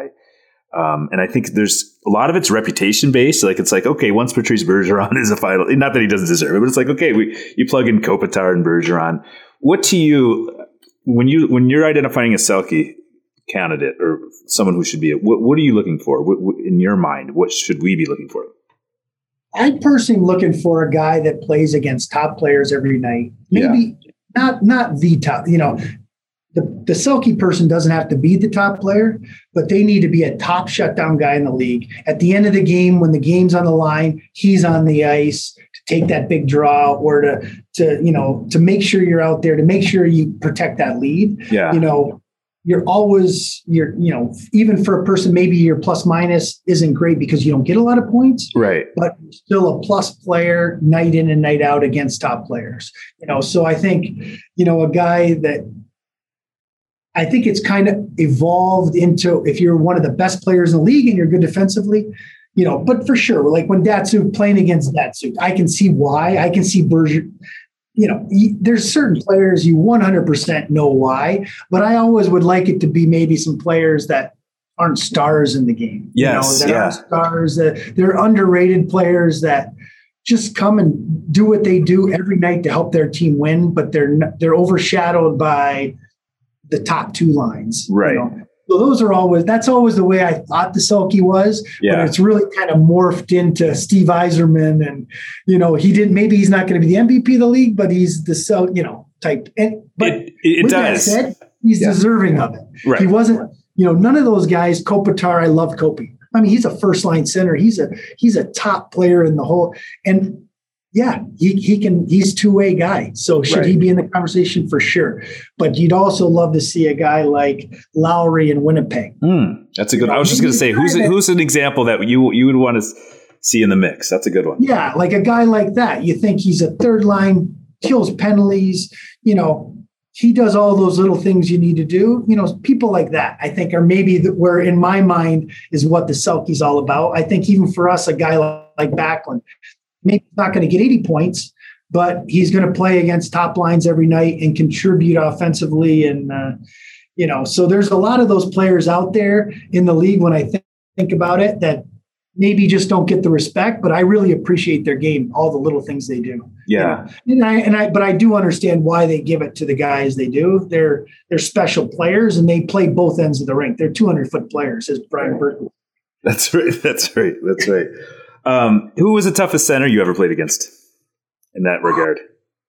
[SPEAKER 2] Um, and I think there's a lot of it's reputation based. Like it's like, okay, once Patrice Bergeron is a final, not that he doesn't deserve it, but it's like, okay, we you plug in Kopitar and Bergeron. What to you when you when you're identifying a Selke candidate or someone who should be it, what, what are you looking for? What, what, in your mind, what should we be looking for?
[SPEAKER 3] I'm personally looking for a guy that plays against top players every night. Maybe yeah. not not the top, you know, the, the Selke person doesn't have to be the top player, but they need to be a top shutdown guy in the league. At the end of the game, when the game's on the line, he's on the ice to take that big draw or to, to you know, to make sure you're out there, to make sure you protect that lead.
[SPEAKER 2] Yeah.
[SPEAKER 3] You know, you're always, you're, you know, even for a person, maybe your plus minus isn't great because you don't get a lot of points,
[SPEAKER 2] right?
[SPEAKER 3] But you're still a plus player night in and night out against top players, you know? So I think, you know, a guy that I think it's kind of evolved into, if you're one of the best players in the league and you're good defensively, you know, but for sure, like when Datsuk playing against Datsuk, I can see why. I can see Berger. You know, there's certain players you one hundred percent know why, but I always would like it to be maybe some players that aren't stars in the game.
[SPEAKER 2] Yes,
[SPEAKER 3] you know, that
[SPEAKER 2] yeah.
[SPEAKER 3] aren't stars, that they're underrated players that just come and do what they do every night to help their team win, but they're they're overshadowed by the top two lines.
[SPEAKER 2] Right.
[SPEAKER 3] You know? So those are always, that's always the way I thought the Selke was,
[SPEAKER 2] yeah.
[SPEAKER 3] but it's really kind of morphed into Steve Yzerman. And, you know, he didn't, maybe he's not going to be the M V P of the league, but he's the, Sel, you know, type. And, but
[SPEAKER 2] it, it
[SPEAKER 3] with
[SPEAKER 2] does.
[SPEAKER 3] that said, he's yeah. deserving of it.
[SPEAKER 2] Right.
[SPEAKER 3] He wasn't, you know, none of those guys, Kopitar, I love Kopi. I mean, he's a first line center. He's a, he's a top player in the whole, and yeah, he, he can, he's two-way guy. So should right. he be in the conversation? For sure. But you'd also love to see a guy like Lowry in Winnipeg.
[SPEAKER 2] Mm, that's a good, I was just going to say, who's a, who's an example that you, you would want to see in the mix? That's a good one.
[SPEAKER 3] Yeah. Like a guy like that. You think he's a third line, kills penalties, you know, he does all those little things you need to do. You know, people like that, I think, are maybe the, where in my mind is what the Selke's all about. I think even for us, a guy like, like Backlund, maybe he's not going to get eighty points, but he's going to play against top lines every night and contribute offensively. And, uh, You know, so there's a lot of those players out there in the league when I th- think about it that maybe just don't get the respect, but I really appreciate their game, all the little things they do.
[SPEAKER 2] Yeah.
[SPEAKER 3] You know? And I and I but I do understand why they give it to the guys they do. They're they're special players and they play both ends of the rink. They're two hundred foot players, as Brian Burke.
[SPEAKER 2] That's right. That's right. That's right. Um, who was the toughest center you ever played against in that regard?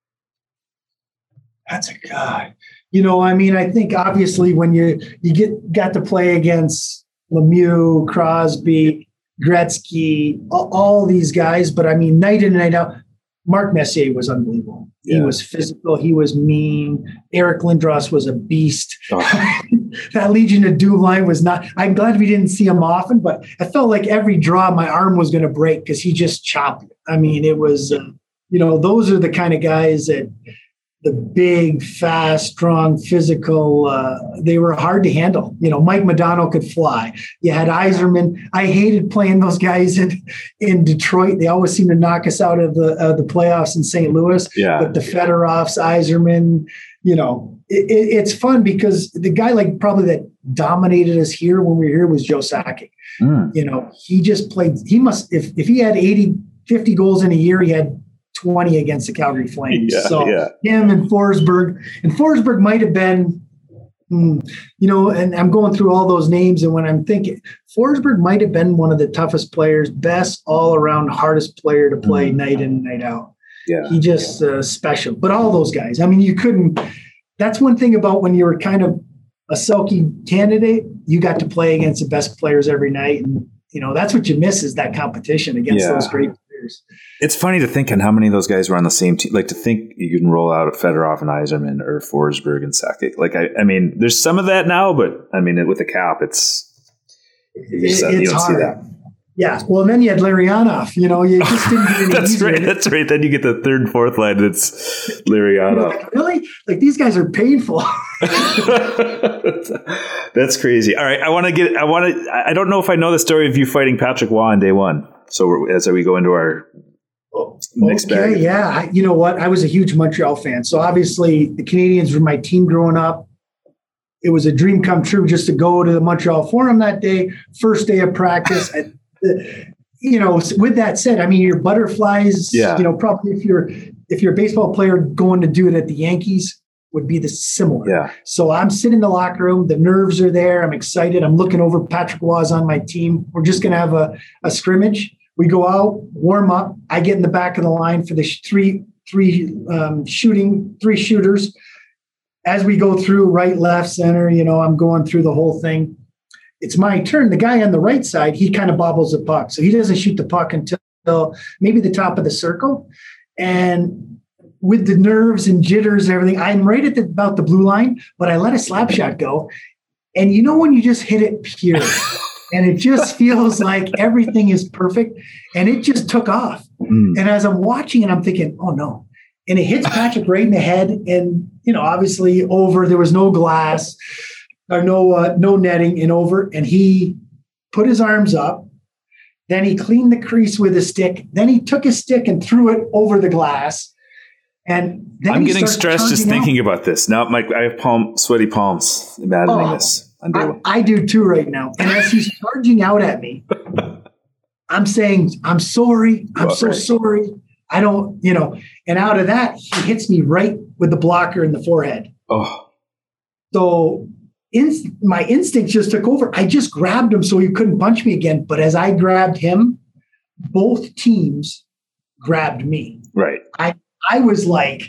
[SPEAKER 3] That's a God. You know, I mean, I think obviously when you you get got to play against Lemieux, Crosby, Gretzky, all, all these guys, but I mean, night in and night out, Mark Messier was unbelievable. Yeah. He was physical. He was mean. Eric Lindros was a beast. Oh. That Legion of Doom line was not. I'm glad we didn't see him often, but I felt like every draw, my arm was going to break because he just chopped it. I mean, it was, uh, you know, those are the kind of guys that. The big, fast, strong, physical, uh, they were hard to handle. You know, Mike Modano could fly. You had Yzerman. I hated playing those guys in, in Detroit. They always seemed to knock us out of the uh, the playoffs in Saint Louis.
[SPEAKER 2] Yeah.
[SPEAKER 3] But the Fedorovs, Yzerman, you know, it, it, it's fun because the guy like probably that dominated us here when we were here was Joe Sakic. Mm. You know, he just played. He must, if, if he had eighty, fifty goals in a year, he had twenty against the Calgary Flames.
[SPEAKER 2] Yeah,
[SPEAKER 3] so
[SPEAKER 2] yeah.
[SPEAKER 3] him and Forsberg, and Forsberg might have been, mm, you know, and I'm going through all those names. And when I'm thinking, Forsberg might have been one of the toughest players, best all around, hardest player to play mm-hmm. night in, night out.
[SPEAKER 2] Yeah.
[SPEAKER 3] He just uh, special, but all those guys, I mean, you couldn't, that's one thing about when you were kind of a Selke candidate, you got to play against the best players every night. And, you know, that's what you miss is that competition against yeah. those great players.
[SPEAKER 2] It's funny to think on how many of those guys were on the same team. Like to think you can roll out a Fedorov and Yzerman or Forsberg and Sakic. Like I, I mean, there's some of that now, but I mean, with the cap, it's
[SPEAKER 3] it's,
[SPEAKER 2] you don't
[SPEAKER 3] hard.
[SPEAKER 2] see that.
[SPEAKER 3] Yeah, well, and then you had Larionov. You know, you just didn't get any
[SPEAKER 2] That's
[SPEAKER 3] easier.
[SPEAKER 2] right. That's right. Then you get the third and fourth line. That's Larionov.
[SPEAKER 3] Like, really? Like these guys are painful.
[SPEAKER 2] That's crazy. All right, I want to get. I want to. I don't know if I know the story of you fighting Patrick Roy on day one. So we're, as we go into our mixed
[SPEAKER 3] okay,
[SPEAKER 2] bag.
[SPEAKER 3] yeah. I, you know what? I was a huge Montreal fan. So obviously the Canadiens were my team growing up. It was a dream come true just to go to the Montreal Forum that day, first day of practice. I, you know, with that said, I mean, your butterflies,
[SPEAKER 2] yeah.
[SPEAKER 3] you know, probably if you're if you're a baseball player going to do it at the Yankees would be the similar.
[SPEAKER 2] Yeah.
[SPEAKER 3] So I'm sitting in the locker room. The nerves are there. I'm excited. I'm looking over. Patrick Roy's on my team. We're just going to have a, a scrimmage. We go out, warm up. I get in the back of the line for the sh- three three um, shooting three shooters. As we go through right, left, center, you know, I'm going through the whole thing. It's my turn. The guy on the right side, he kind of bobbles the puck. So he doesn't shoot the puck until maybe the top of the circle. And with the nerves and jitters and everything, I'm right at the, about the blue line, but I let a slap shot go. And you know when you just hit it pure and it just feels like everything is perfect and it just took off. Mm. And as I'm watching it, I'm thinking, oh no. And it hits Patrick right in the head. And, you know, obviously over, there was no glass or no, uh, no netting and over. And he put his arms up. Then he cleaned the crease with his stick. Then he took his stick and threw it over the glass. And then
[SPEAKER 2] I'm getting stressed just thinking
[SPEAKER 3] out.
[SPEAKER 2] about this. Now, Mike, I have palm, sweaty palms imagining
[SPEAKER 3] oh,
[SPEAKER 2] this. On day
[SPEAKER 3] I,
[SPEAKER 2] one.
[SPEAKER 3] I do too right now. And as he's charging out at me, I'm saying, I'm sorry. I'm oh, so right. sorry. I don't, you know, and out of that, he hits me right with the blocker in the forehead.
[SPEAKER 2] Oh.
[SPEAKER 3] So in, my instinct just took over. I just grabbed him so he couldn't punch me again. But as I grabbed him, both teams grabbed me.
[SPEAKER 2] Right.
[SPEAKER 3] I, I was like,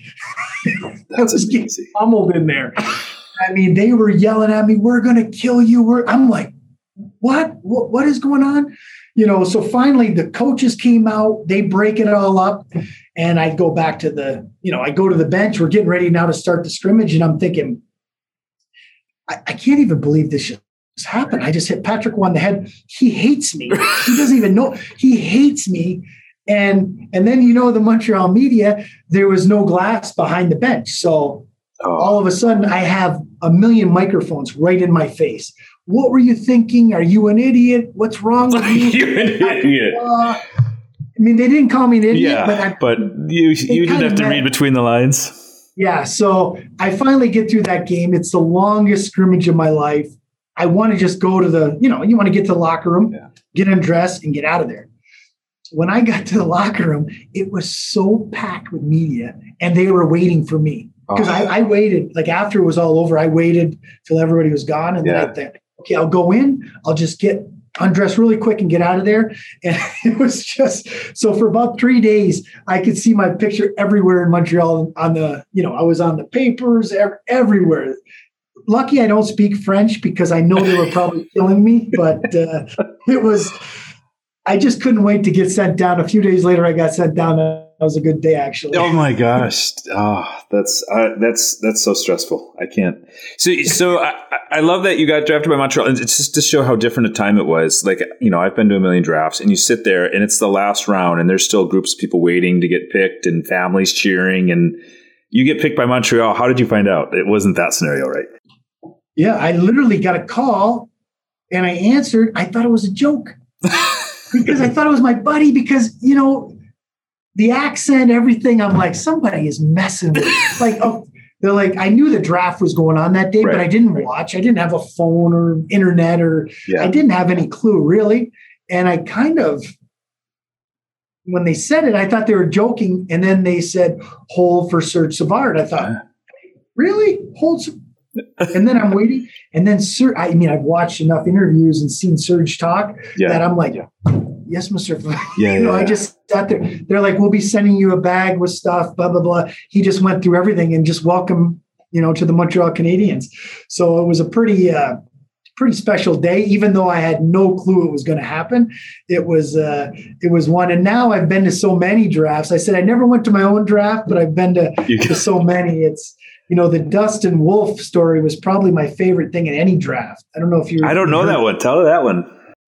[SPEAKER 3] I was getting pummeled in there. I mean, they were yelling at me, we're going to kill you. We're, I'm like, what? what? What is going on? You know, so finally the coaches came out, they break it all up. And I go back to the, you know, I go to the bench. We're getting ready now to start the scrimmage. And I'm thinking, I, I can't even believe this just happened. I just hit Patrick on the head. He hates me. He doesn't even know. He hates me. And and then, you know, the Montreal media, there was no glass behind the bench. So oh. all of a sudden I have a million microphones right in my face. What were you thinking? Are you an idiot? What's wrong with you?
[SPEAKER 2] You're an idiot.
[SPEAKER 3] Uh, I mean, they didn't call me an idiot.
[SPEAKER 2] Yeah,
[SPEAKER 3] but, I,
[SPEAKER 2] but you you didn't have to read between the lines.
[SPEAKER 3] Yeah. So I finally get through that game. It's the longest scrimmage of my life. I want to just go to the, you know, you want to get to the locker room, yeah. get undressed, and get out of there. When I got to the locker room, it was so packed with media, and they were waiting for me. Because oh. I, I waited, like after it was all over, I waited till everybody was gone. And yeah. then I thought, okay, I'll go in, I'll just get undressed really quick and get out of there. And it was just, so for about three days, I could see my picture everywhere in Montreal on the, you know, I was on the papers everywhere. Lucky I don't speak French because I know they were probably killing me, but uh, it was, I just couldn't wait to get sent down. A few days later, I got sent down. That was a good day, actually.
[SPEAKER 2] Oh my gosh. Oh, that's, uh, that's, that's so stressful. I can't. So, so I, I love that you got drafted by Montreal. And it's just to show how different a time it was. Like, you know, I've been to a million drafts and you sit there and it's the last round and there's still groups of people waiting to get picked and families cheering and you get picked by Montreal. How did you find out? It wasn't that scenario, right?
[SPEAKER 3] Yeah. I literally got a call and I answered. I thought it was a joke because I thought it was my buddy because, you know, the accent, everything, I'm like, somebody is messing with me. Like, oh, they're like, I knew the draft was going on that day, right. but I didn't watch. I didn't have a phone or internet or yeah. I didn't have any clue really. And I kind of, when they said it, I thought they were joking. And then they said, hold for Serge Savard. I thought, yeah. really? Hold. And then I'm waiting. And then, Sir, I mean, I've watched enough interviews and seen Serge talk yeah. that I'm like, yeah. yes, Mister Yeah, you know, yeah. I just sat there. They're like, we'll be sending you a bag with stuff, blah, blah, blah. He just went through everything and just welcome, you know, to the Montreal Canadiens. So it was a pretty, uh, pretty special day, even though I had no clue it was going to happen. It was, uh, it was one. And now I've been to so many drafts. I said, I never went to my own draft, but I've been to, to so many. It's, you know, the Dustin Wolf story was probably my favorite thing in any draft. I don't know if you
[SPEAKER 2] I don't know that one. Tell her that one.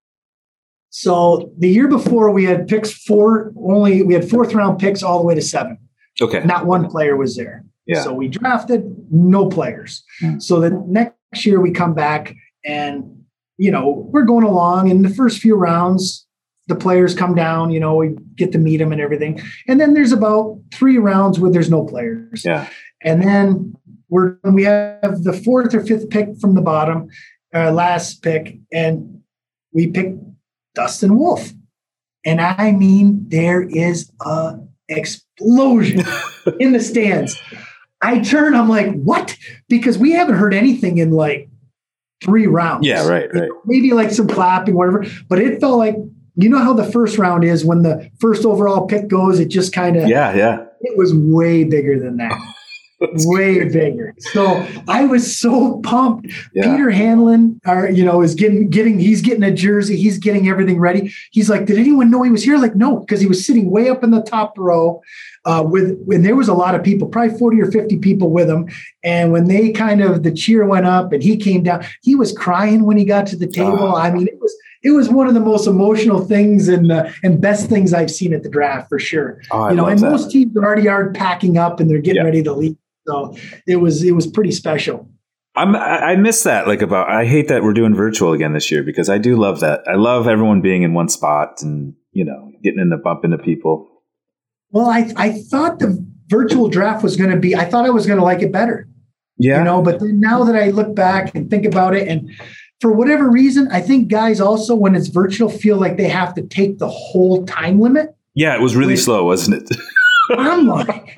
[SPEAKER 3] So the year before we had picks four, only we had fourth round picks all the way to seven.
[SPEAKER 2] Okay.
[SPEAKER 3] Not one player was there.
[SPEAKER 2] Yeah.
[SPEAKER 3] So we drafted no players. Mm. So the next year we come back and, you know, we're going along in the first few rounds, the players come down, you know, we get to meet them and everything. And then there's about three rounds where there's no players.
[SPEAKER 2] Yeah.
[SPEAKER 3] And then we're, we have the fourth or fifth pick from the bottom, uh, last pick, and we pick Dustin Wolf. And I mean, there is a explosion in the stands. I turn, I'm like, what? Because we haven't heard anything in like three rounds.
[SPEAKER 2] Yeah, right, right.
[SPEAKER 3] Maybe like some clapping, whatever. But it felt like, you know how the first round is when the first overall pick goes, it just kind of,
[SPEAKER 2] yeah, yeah.
[SPEAKER 3] It was way bigger than that. way crazy. Bigger. So I was so pumped. Yeah. Peter Hanlon, are, you know, is getting, getting, he's getting a jersey. He's getting everything ready. He's like, did anyone know he was here? Like, no, because he was sitting way up in the top row uh, with, when there was a lot of people, probably forty or fifty people with him. And when they kind of, the cheer went up and he came down, he was crying when he got to the table. Oh. I mean, it was, it was one of the most emotional things and uh, and best things I've seen at the draft for sure. Oh, you know, and that. Most teams already are packing up and they're getting yeah. ready to leave. So it was it was pretty special.
[SPEAKER 2] I'm I miss that like about I hate that we're doing virtual again this year because I do love that. I love everyone being in one spot and you know getting in the bump into people.
[SPEAKER 3] Well, I I thought the virtual draft was going to be I thought I was going to like it better.
[SPEAKER 2] Yeah,
[SPEAKER 3] you know, but then now that I look back and think about it, and for whatever reason, I think guys also when it's virtual feel like they have to take the whole time limit.
[SPEAKER 2] Yeah, it was really Which, slow, wasn't it?
[SPEAKER 3] I'm like.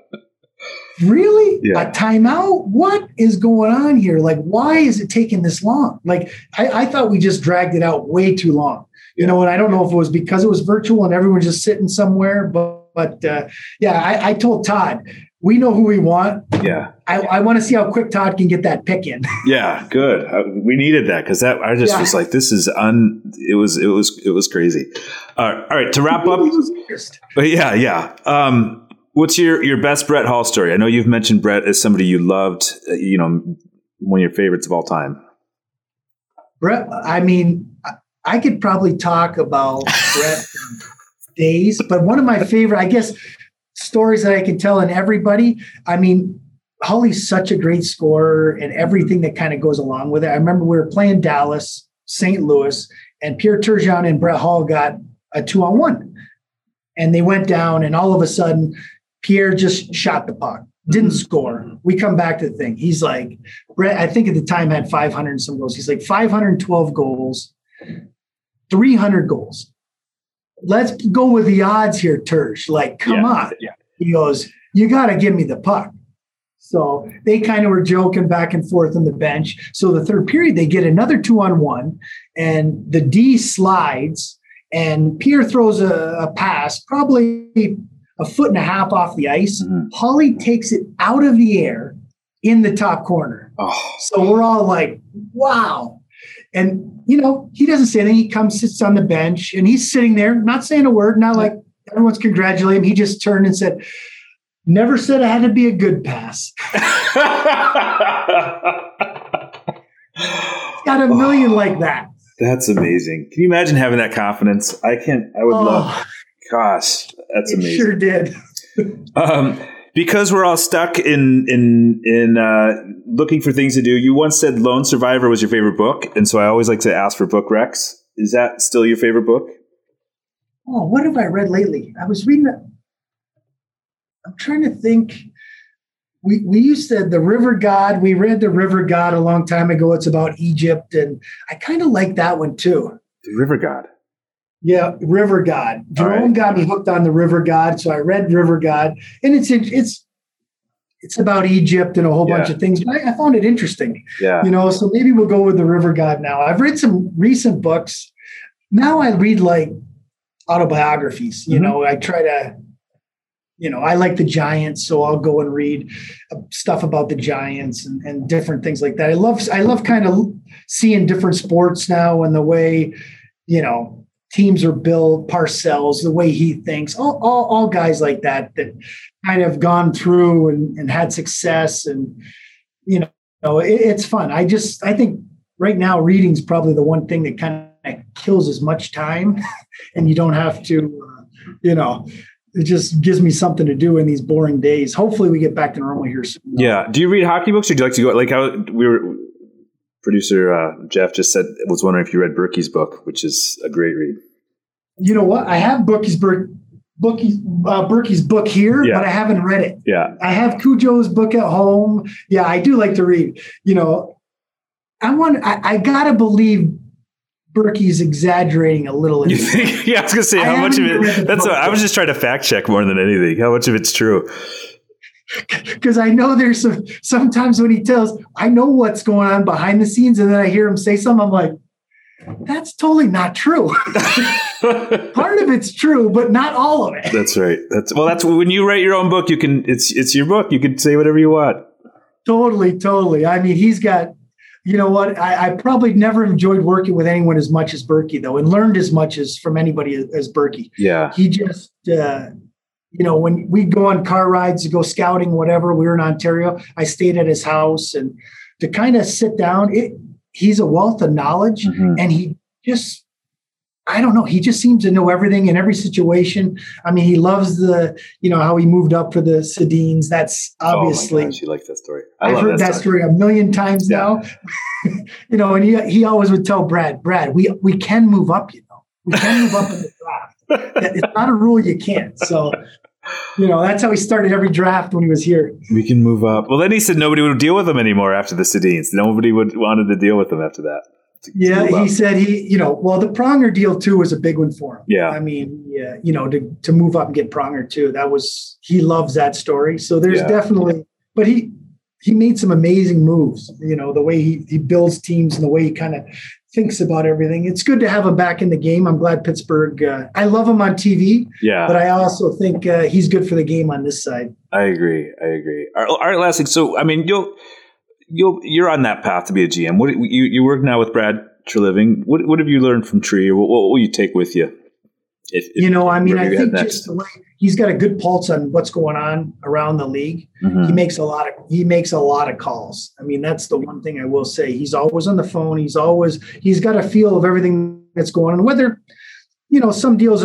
[SPEAKER 3] Really?
[SPEAKER 2] Yeah.
[SPEAKER 3] A timeout? What is going on here? Like, why is it taking this long? Like, I, I thought we just dragged it out way too long. You know, and I don't know if it was because it was virtual and everyone just sitting somewhere, but, but uh, yeah, I, I told Todd, we know who we want.
[SPEAKER 2] Yeah.
[SPEAKER 3] I, I want to see how quick Todd can get that pick in.
[SPEAKER 2] Yeah, good. Uh, we needed that because that I just yeah. was like, this is un. It was it was it was crazy. Uh, all right, to wrap up. But yeah, yeah. Um, What's your, your best Brett Hull story? I know you've mentioned Brett as somebody you loved, uh, you know, one of your favorites of all time.
[SPEAKER 3] Brett, I mean, I could probably talk about Brett days, but one of my favorite, I guess, stories that I can tell in everybody, I mean, Hully's such a great scorer and everything that kind of goes along with it. I remember we were playing Dallas, Saint Louis, and Pierre Turgeon and Brett Hull got a two-on-one. And they went down, and all of a sudden – Pierre just shot the puck, didn't score. We come back to the thing. He's like, Brett, I think at the time had five hundred and some goals. He's like five hundred twelve goals, three hundred goals. Let's go with the odds here, Tersh. Like, come
[SPEAKER 2] yeah,
[SPEAKER 3] on.
[SPEAKER 2] Yeah.
[SPEAKER 3] He goes, you got to give me the puck. So they kind of were joking back and forth on the bench. So the third period, they get another two on one, and the D slides, and Pierre throws a, a pass, probably a foot and a half off the ice. Mm-hmm. Holly takes it out of the air in the top corner.
[SPEAKER 2] Oh.
[SPEAKER 3] So we're all like, wow. And, you know, he doesn't say anything. He comes, sits on the bench, and he's sitting there, not saying a word, not like everyone's congratulating him. He just turned and said, never said it had to be a good pass. Got a million oh, like that.
[SPEAKER 2] That's amazing. Can you imagine having that confidence? I can't, I would oh, love, gosh, that's
[SPEAKER 3] it
[SPEAKER 2] amazing.
[SPEAKER 3] Sure did.
[SPEAKER 2] um, because we're all stuck in, in, in, uh, looking for things to do. You once said Lone Survivor was your favorite book. And so I always like to ask for book recs. Is that still your favorite book?
[SPEAKER 3] Oh, what have I read lately? I was reading that. I'm trying to think. We we used to, the River God, we read the River God a long time ago. It's about Egypt, and I kind of like that one too.
[SPEAKER 2] The River God.
[SPEAKER 3] Yeah, River God. Jerome right. got me hooked on the River God, so I read River God, and it's it's it's about Egypt and a whole yeah. bunch of things. But I, I found it interesting.
[SPEAKER 2] Yeah,
[SPEAKER 3] you know, so maybe we'll go with the River God now. I've read some recent books. Now I read like autobiographies. You mm-hmm. know, I try to. You know, I like the Giants, so I'll go and read stuff about the Giants and, and different things like that. I love, I love kind of seeing different sports now and the way, you know, teams are built, Parcells, the way he thinks, all, all, all guys like that, that kind of gone through and, and had success. And, you know, it, it's fun. I just, I think right now reading is probably the one thing that kind of kills as much time and you don't have to, uh, you know, it just gives me something to do in these boring days. Hopefully we get back to normal here soon.
[SPEAKER 2] Yeah. Do you read hockey books or do you like to go like how we were producer uh, Jeff just said, was wondering if you read Berkey's book, which is a great read.
[SPEAKER 3] You know what? I have Berkey's book, Berkey's, uh, Berkey's book here, yeah. but I haven't read it.
[SPEAKER 2] Yeah.
[SPEAKER 3] I have Cujo's book at home. Yeah. I do like to read, you know, I want, I, I gotta believe Berkey's exaggerating a little.
[SPEAKER 2] You think, yeah, I was going to say, how much of it, that's what, I was just trying to fact check more than anything. How much of it's true?
[SPEAKER 3] Because I know there's some, sometimes when he tells, I know what's going on behind the scenes, and then I hear him say something, I'm like, that's totally not true. Part of it's true, but not all of it.
[SPEAKER 2] That's right. That's well, that's when you write your own book, you can, it's, it's your book. You can say whatever you want.
[SPEAKER 3] Totally, totally. I mean, he's got, you know what? I, I probably never enjoyed working with anyone as much as Berkey, though, and learned as much as from anybody as, as Berkey.
[SPEAKER 2] Yeah.
[SPEAKER 3] He just, uh, you know, when we go on car rides to go scouting, whatever, we were in Ontario, I stayed at his house, and to kind of sit down, it, he's a wealth of knowledge, mm-hmm. and he just, I don't know, he just seems to know everything in every situation. I mean, he loves the, you know, how he moved up for the Sedins. That's obviously.
[SPEAKER 2] Oh my gosh, you like that story. I
[SPEAKER 3] I've
[SPEAKER 2] love
[SPEAKER 3] heard that, that story. story a million times yeah. now. You know, and he he always would tell Brad, Brad, we we can move up, you know. We can move up in the draft. It's not a rule you can't. So, you know, that's how he started every draft when he was here.
[SPEAKER 2] We can move up. Well, then he said nobody would deal with him anymore after the Sedins. Nobody would wanted to deal with him after that. To,
[SPEAKER 3] yeah, to he said he, you know, well, the Pronger deal too was a big one for him.
[SPEAKER 2] Yeah.
[SPEAKER 3] I mean, yeah, you know, to, to move up and get Pronger too, that was, he loves that story. So there's yeah. definitely, but he, he made some amazing moves, you know, the way he, he builds teams and the way he kind of thinks about everything. It's good to have him back in the game. I'm glad Pittsburgh, uh, I love him on T V,
[SPEAKER 2] yeah,
[SPEAKER 3] but I also think uh, he's good for the game on this side.
[SPEAKER 2] I agree. I agree. All right, all right, last thing. So, I mean, you'll, you'll, you're on that path to be a G M. What you, you work now with Brad Treliving. What, what have you learned from Tree? What, what will you take with you? If, if
[SPEAKER 3] you know, I mean, I think just the way he's got a good pulse on what's going on around the league. Mm-hmm. He makes a lot of he makes a lot of calls. I mean, that's the one thing I will say. He's always on the phone. He's always he's got a feel of everything that's going on. Whether, you know, some deals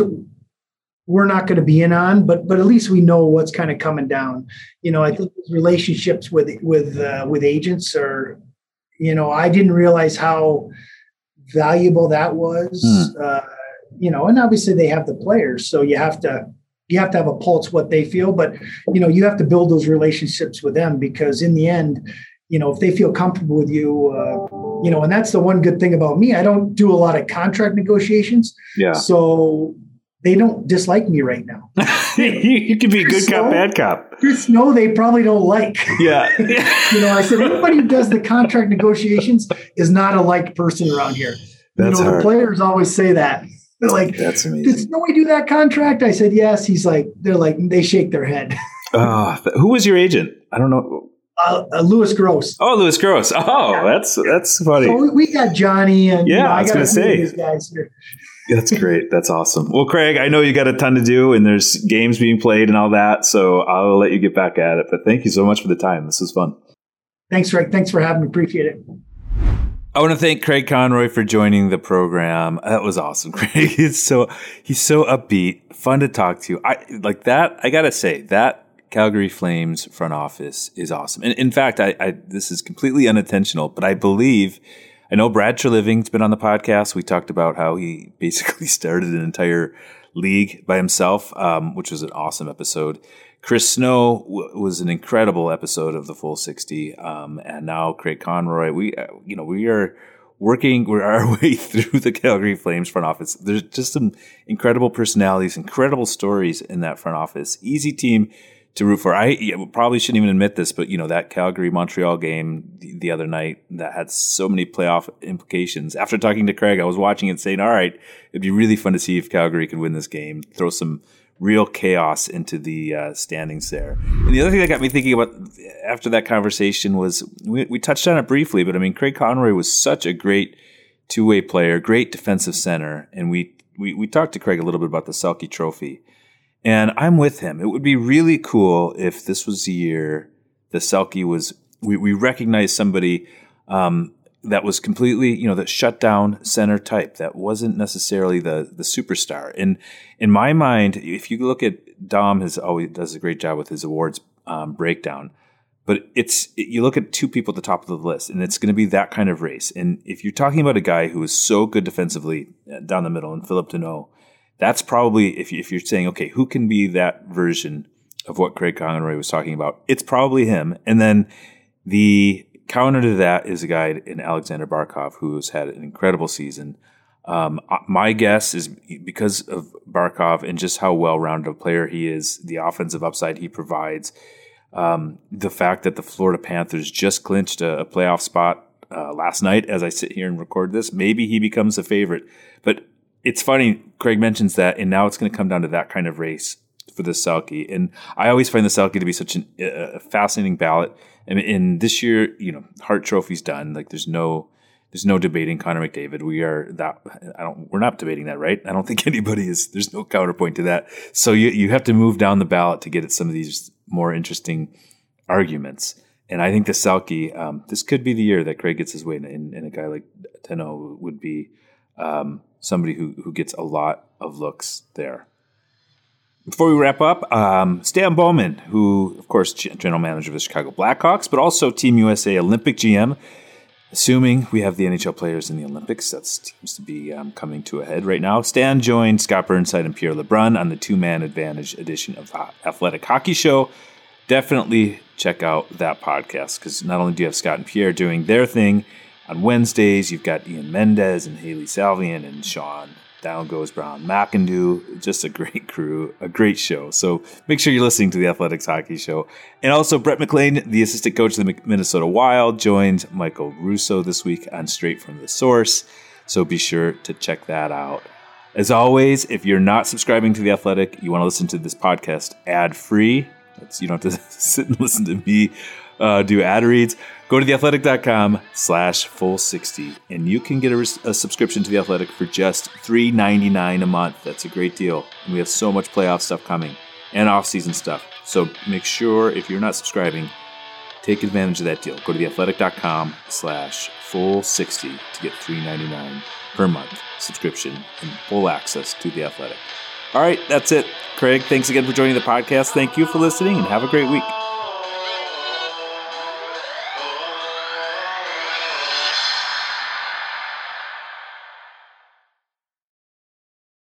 [SPEAKER 3] we're not going to be in on, but but at least we know what's kind of coming down. You know, I think his relationships with with uh, with agents are, you know, I didn't realize how valuable that was. Mm. Uh, You know, and obviously they have the players, so you have to, you have to have a pulse what they feel, but, you know, you have to build those relationships with them, because in the end, you know, if they feel comfortable with you, uh, you know, and that's the one good thing about me. I don't do a lot of contract negotiations.
[SPEAKER 2] Yeah.
[SPEAKER 3] So they don't dislike me right now.
[SPEAKER 2] you, you can be a good cop, bad cop.
[SPEAKER 3] Chris Snow, they probably don't like.
[SPEAKER 2] Yeah.
[SPEAKER 3] You know, I said, anybody who does the contract negotiations is not a liked person around here.
[SPEAKER 2] That's
[SPEAKER 3] you know,
[SPEAKER 2] hard.
[SPEAKER 3] The players always say that. They're like,
[SPEAKER 2] that's amazing.
[SPEAKER 3] Did Snowy do that contract? I said, yes. He's like, they're like, they shake their head.
[SPEAKER 2] uh, who was your agent? I don't know.
[SPEAKER 3] Uh, uh, Louis Gross.
[SPEAKER 2] Oh, Louis Gross. Oh, yeah. that's that's funny.
[SPEAKER 3] So we got Johnny and
[SPEAKER 2] yeah,
[SPEAKER 3] you know, I,
[SPEAKER 2] I was
[SPEAKER 3] got
[SPEAKER 2] going to say
[SPEAKER 3] these guys here.
[SPEAKER 2] That's great. That's awesome. Well, Craig, I know you got a ton to do and there's games being played and all that, so I'll let you get back at it. But thank you so much for the time. This was fun.
[SPEAKER 3] Thanks, Rick. Thanks for having me. Appreciate it.
[SPEAKER 2] I want to thank Craig Conroy for joining the program. That was awesome, Craig. He's so he's so upbeat, fun to talk to. I like that. I gotta say that Calgary Flames front office is awesome. And in fact, I, I this is completely unintentional, but I believe I know Brad Treliving's been on the podcast. We talked about how he basically started an entire league by himself, um, which was an awesome episode. Chris Snow w- was an incredible episode of the Full sixty, um, and now Craig Conroy. We, uh, you know, we are working we're our way through the Calgary Flames front office. There's just some incredible personalities, incredible stories in that front office. Easy team to root for. I yeah, probably shouldn't even admit this, but you know that Calgary Montreal game the, the other night that had so many playoff implications. After talking to Craig, I was watching it, saying, "All right, it'd be really fun to see if Calgary could win this game, throw some." Real chaos into the uh, standings there. And the other thing that got me thinking about after that conversation was we, we touched on it briefly, but I mean, Craig Conroy was such a great two-way player, great defensive center. And we, we, we talked to Craig a little bit about the Selke Trophy. And I'm with him. It would be really cool if this was the year the Selke was, we, we recognized somebody um, that was completely, you know, that shut down center type that wasn't necessarily the the superstar. And in my mind, if you look at Dom, has always does a great job with his awards um, breakdown. But it's it, you look at two people at the top of the list, and it's going to be that kind of race. And if you're talking about a guy who is so good defensively down the middle, and Phillip Danault, that's probably if you, if you're saying, okay, who can be that version of what Craig Conroy was talking about? It's probably him. And then the counter to that is a guy in Alexander Barkov who has had an incredible season. Um, my guess is because of Barkov and just how well-rounded a player he is, the offensive upside he provides, um, the fact that the Florida Panthers just clinched a, a playoff spot uh, last night as I sit here and record this, maybe he becomes a favorite. But it's funny, Craig mentions that, and now it's going to come down to that kind of race for the Selke. And I always find the Selke to be such an, a fascinating ballot. I mean, in this year, you know, Hart Trophy's done. Like, there's no, there's no debating Connor McDavid. We are that. I don't. We're not debating that, right? I don't think anybody is. There's no counterpoint to that. So you you have to move down the ballot to get at some of these more interesting arguments. And I think the Selke, um, this could be the year that Craig gets his way, and, and a guy like Danault would be um, somebody who who gets a lot of looks there. Before we wrap up, um, Stan Bowman, who, of course, general manager of the Chicago Blackhawks, but also Team U S A Olympic G M. Assuming we have the N H L players in the Olympics, that seems to be um, coming to a head right now. Stan joined Scott Burnside and Pierre LeBrun on the two-man advantage edition of the Athletic Hockey Show. Definitely check out that podcast, because not only do you have Scott and Pierre doing their thing on Wednesdays, you've got Ian Mendez and Haley Salvian and Sean Down Goes Brown McIndoe. Just a great crew, a great show. So make sure you're listening to the Athletics Hockey Show. And also Brett McLean, the assistant coach of the Minnesota Wild, joined Michael Russo this week on Straight from the Source. So be sure to check that out. As always, if you're not subscribing to The Athletic, you want to listen to this podcast ad-free. That's, you don't have to sit and listen to me uh, do ad reads. Go to theathletic.com slash full 60, and you can get a, a subscription to The Athletic for just three ninety-nine a month. That's a great deal. And we have so much playoff stuff coming and off-season stuff. So make sure, if you're not subscribing, take advantage of that deal. Go to theathletic.com slash full 60 to get three ninety-nine per month subscription and full access to The Athletic. All right, that's it. Craig, thanks again for joining the podcast. Thank you for listening, and have a great week.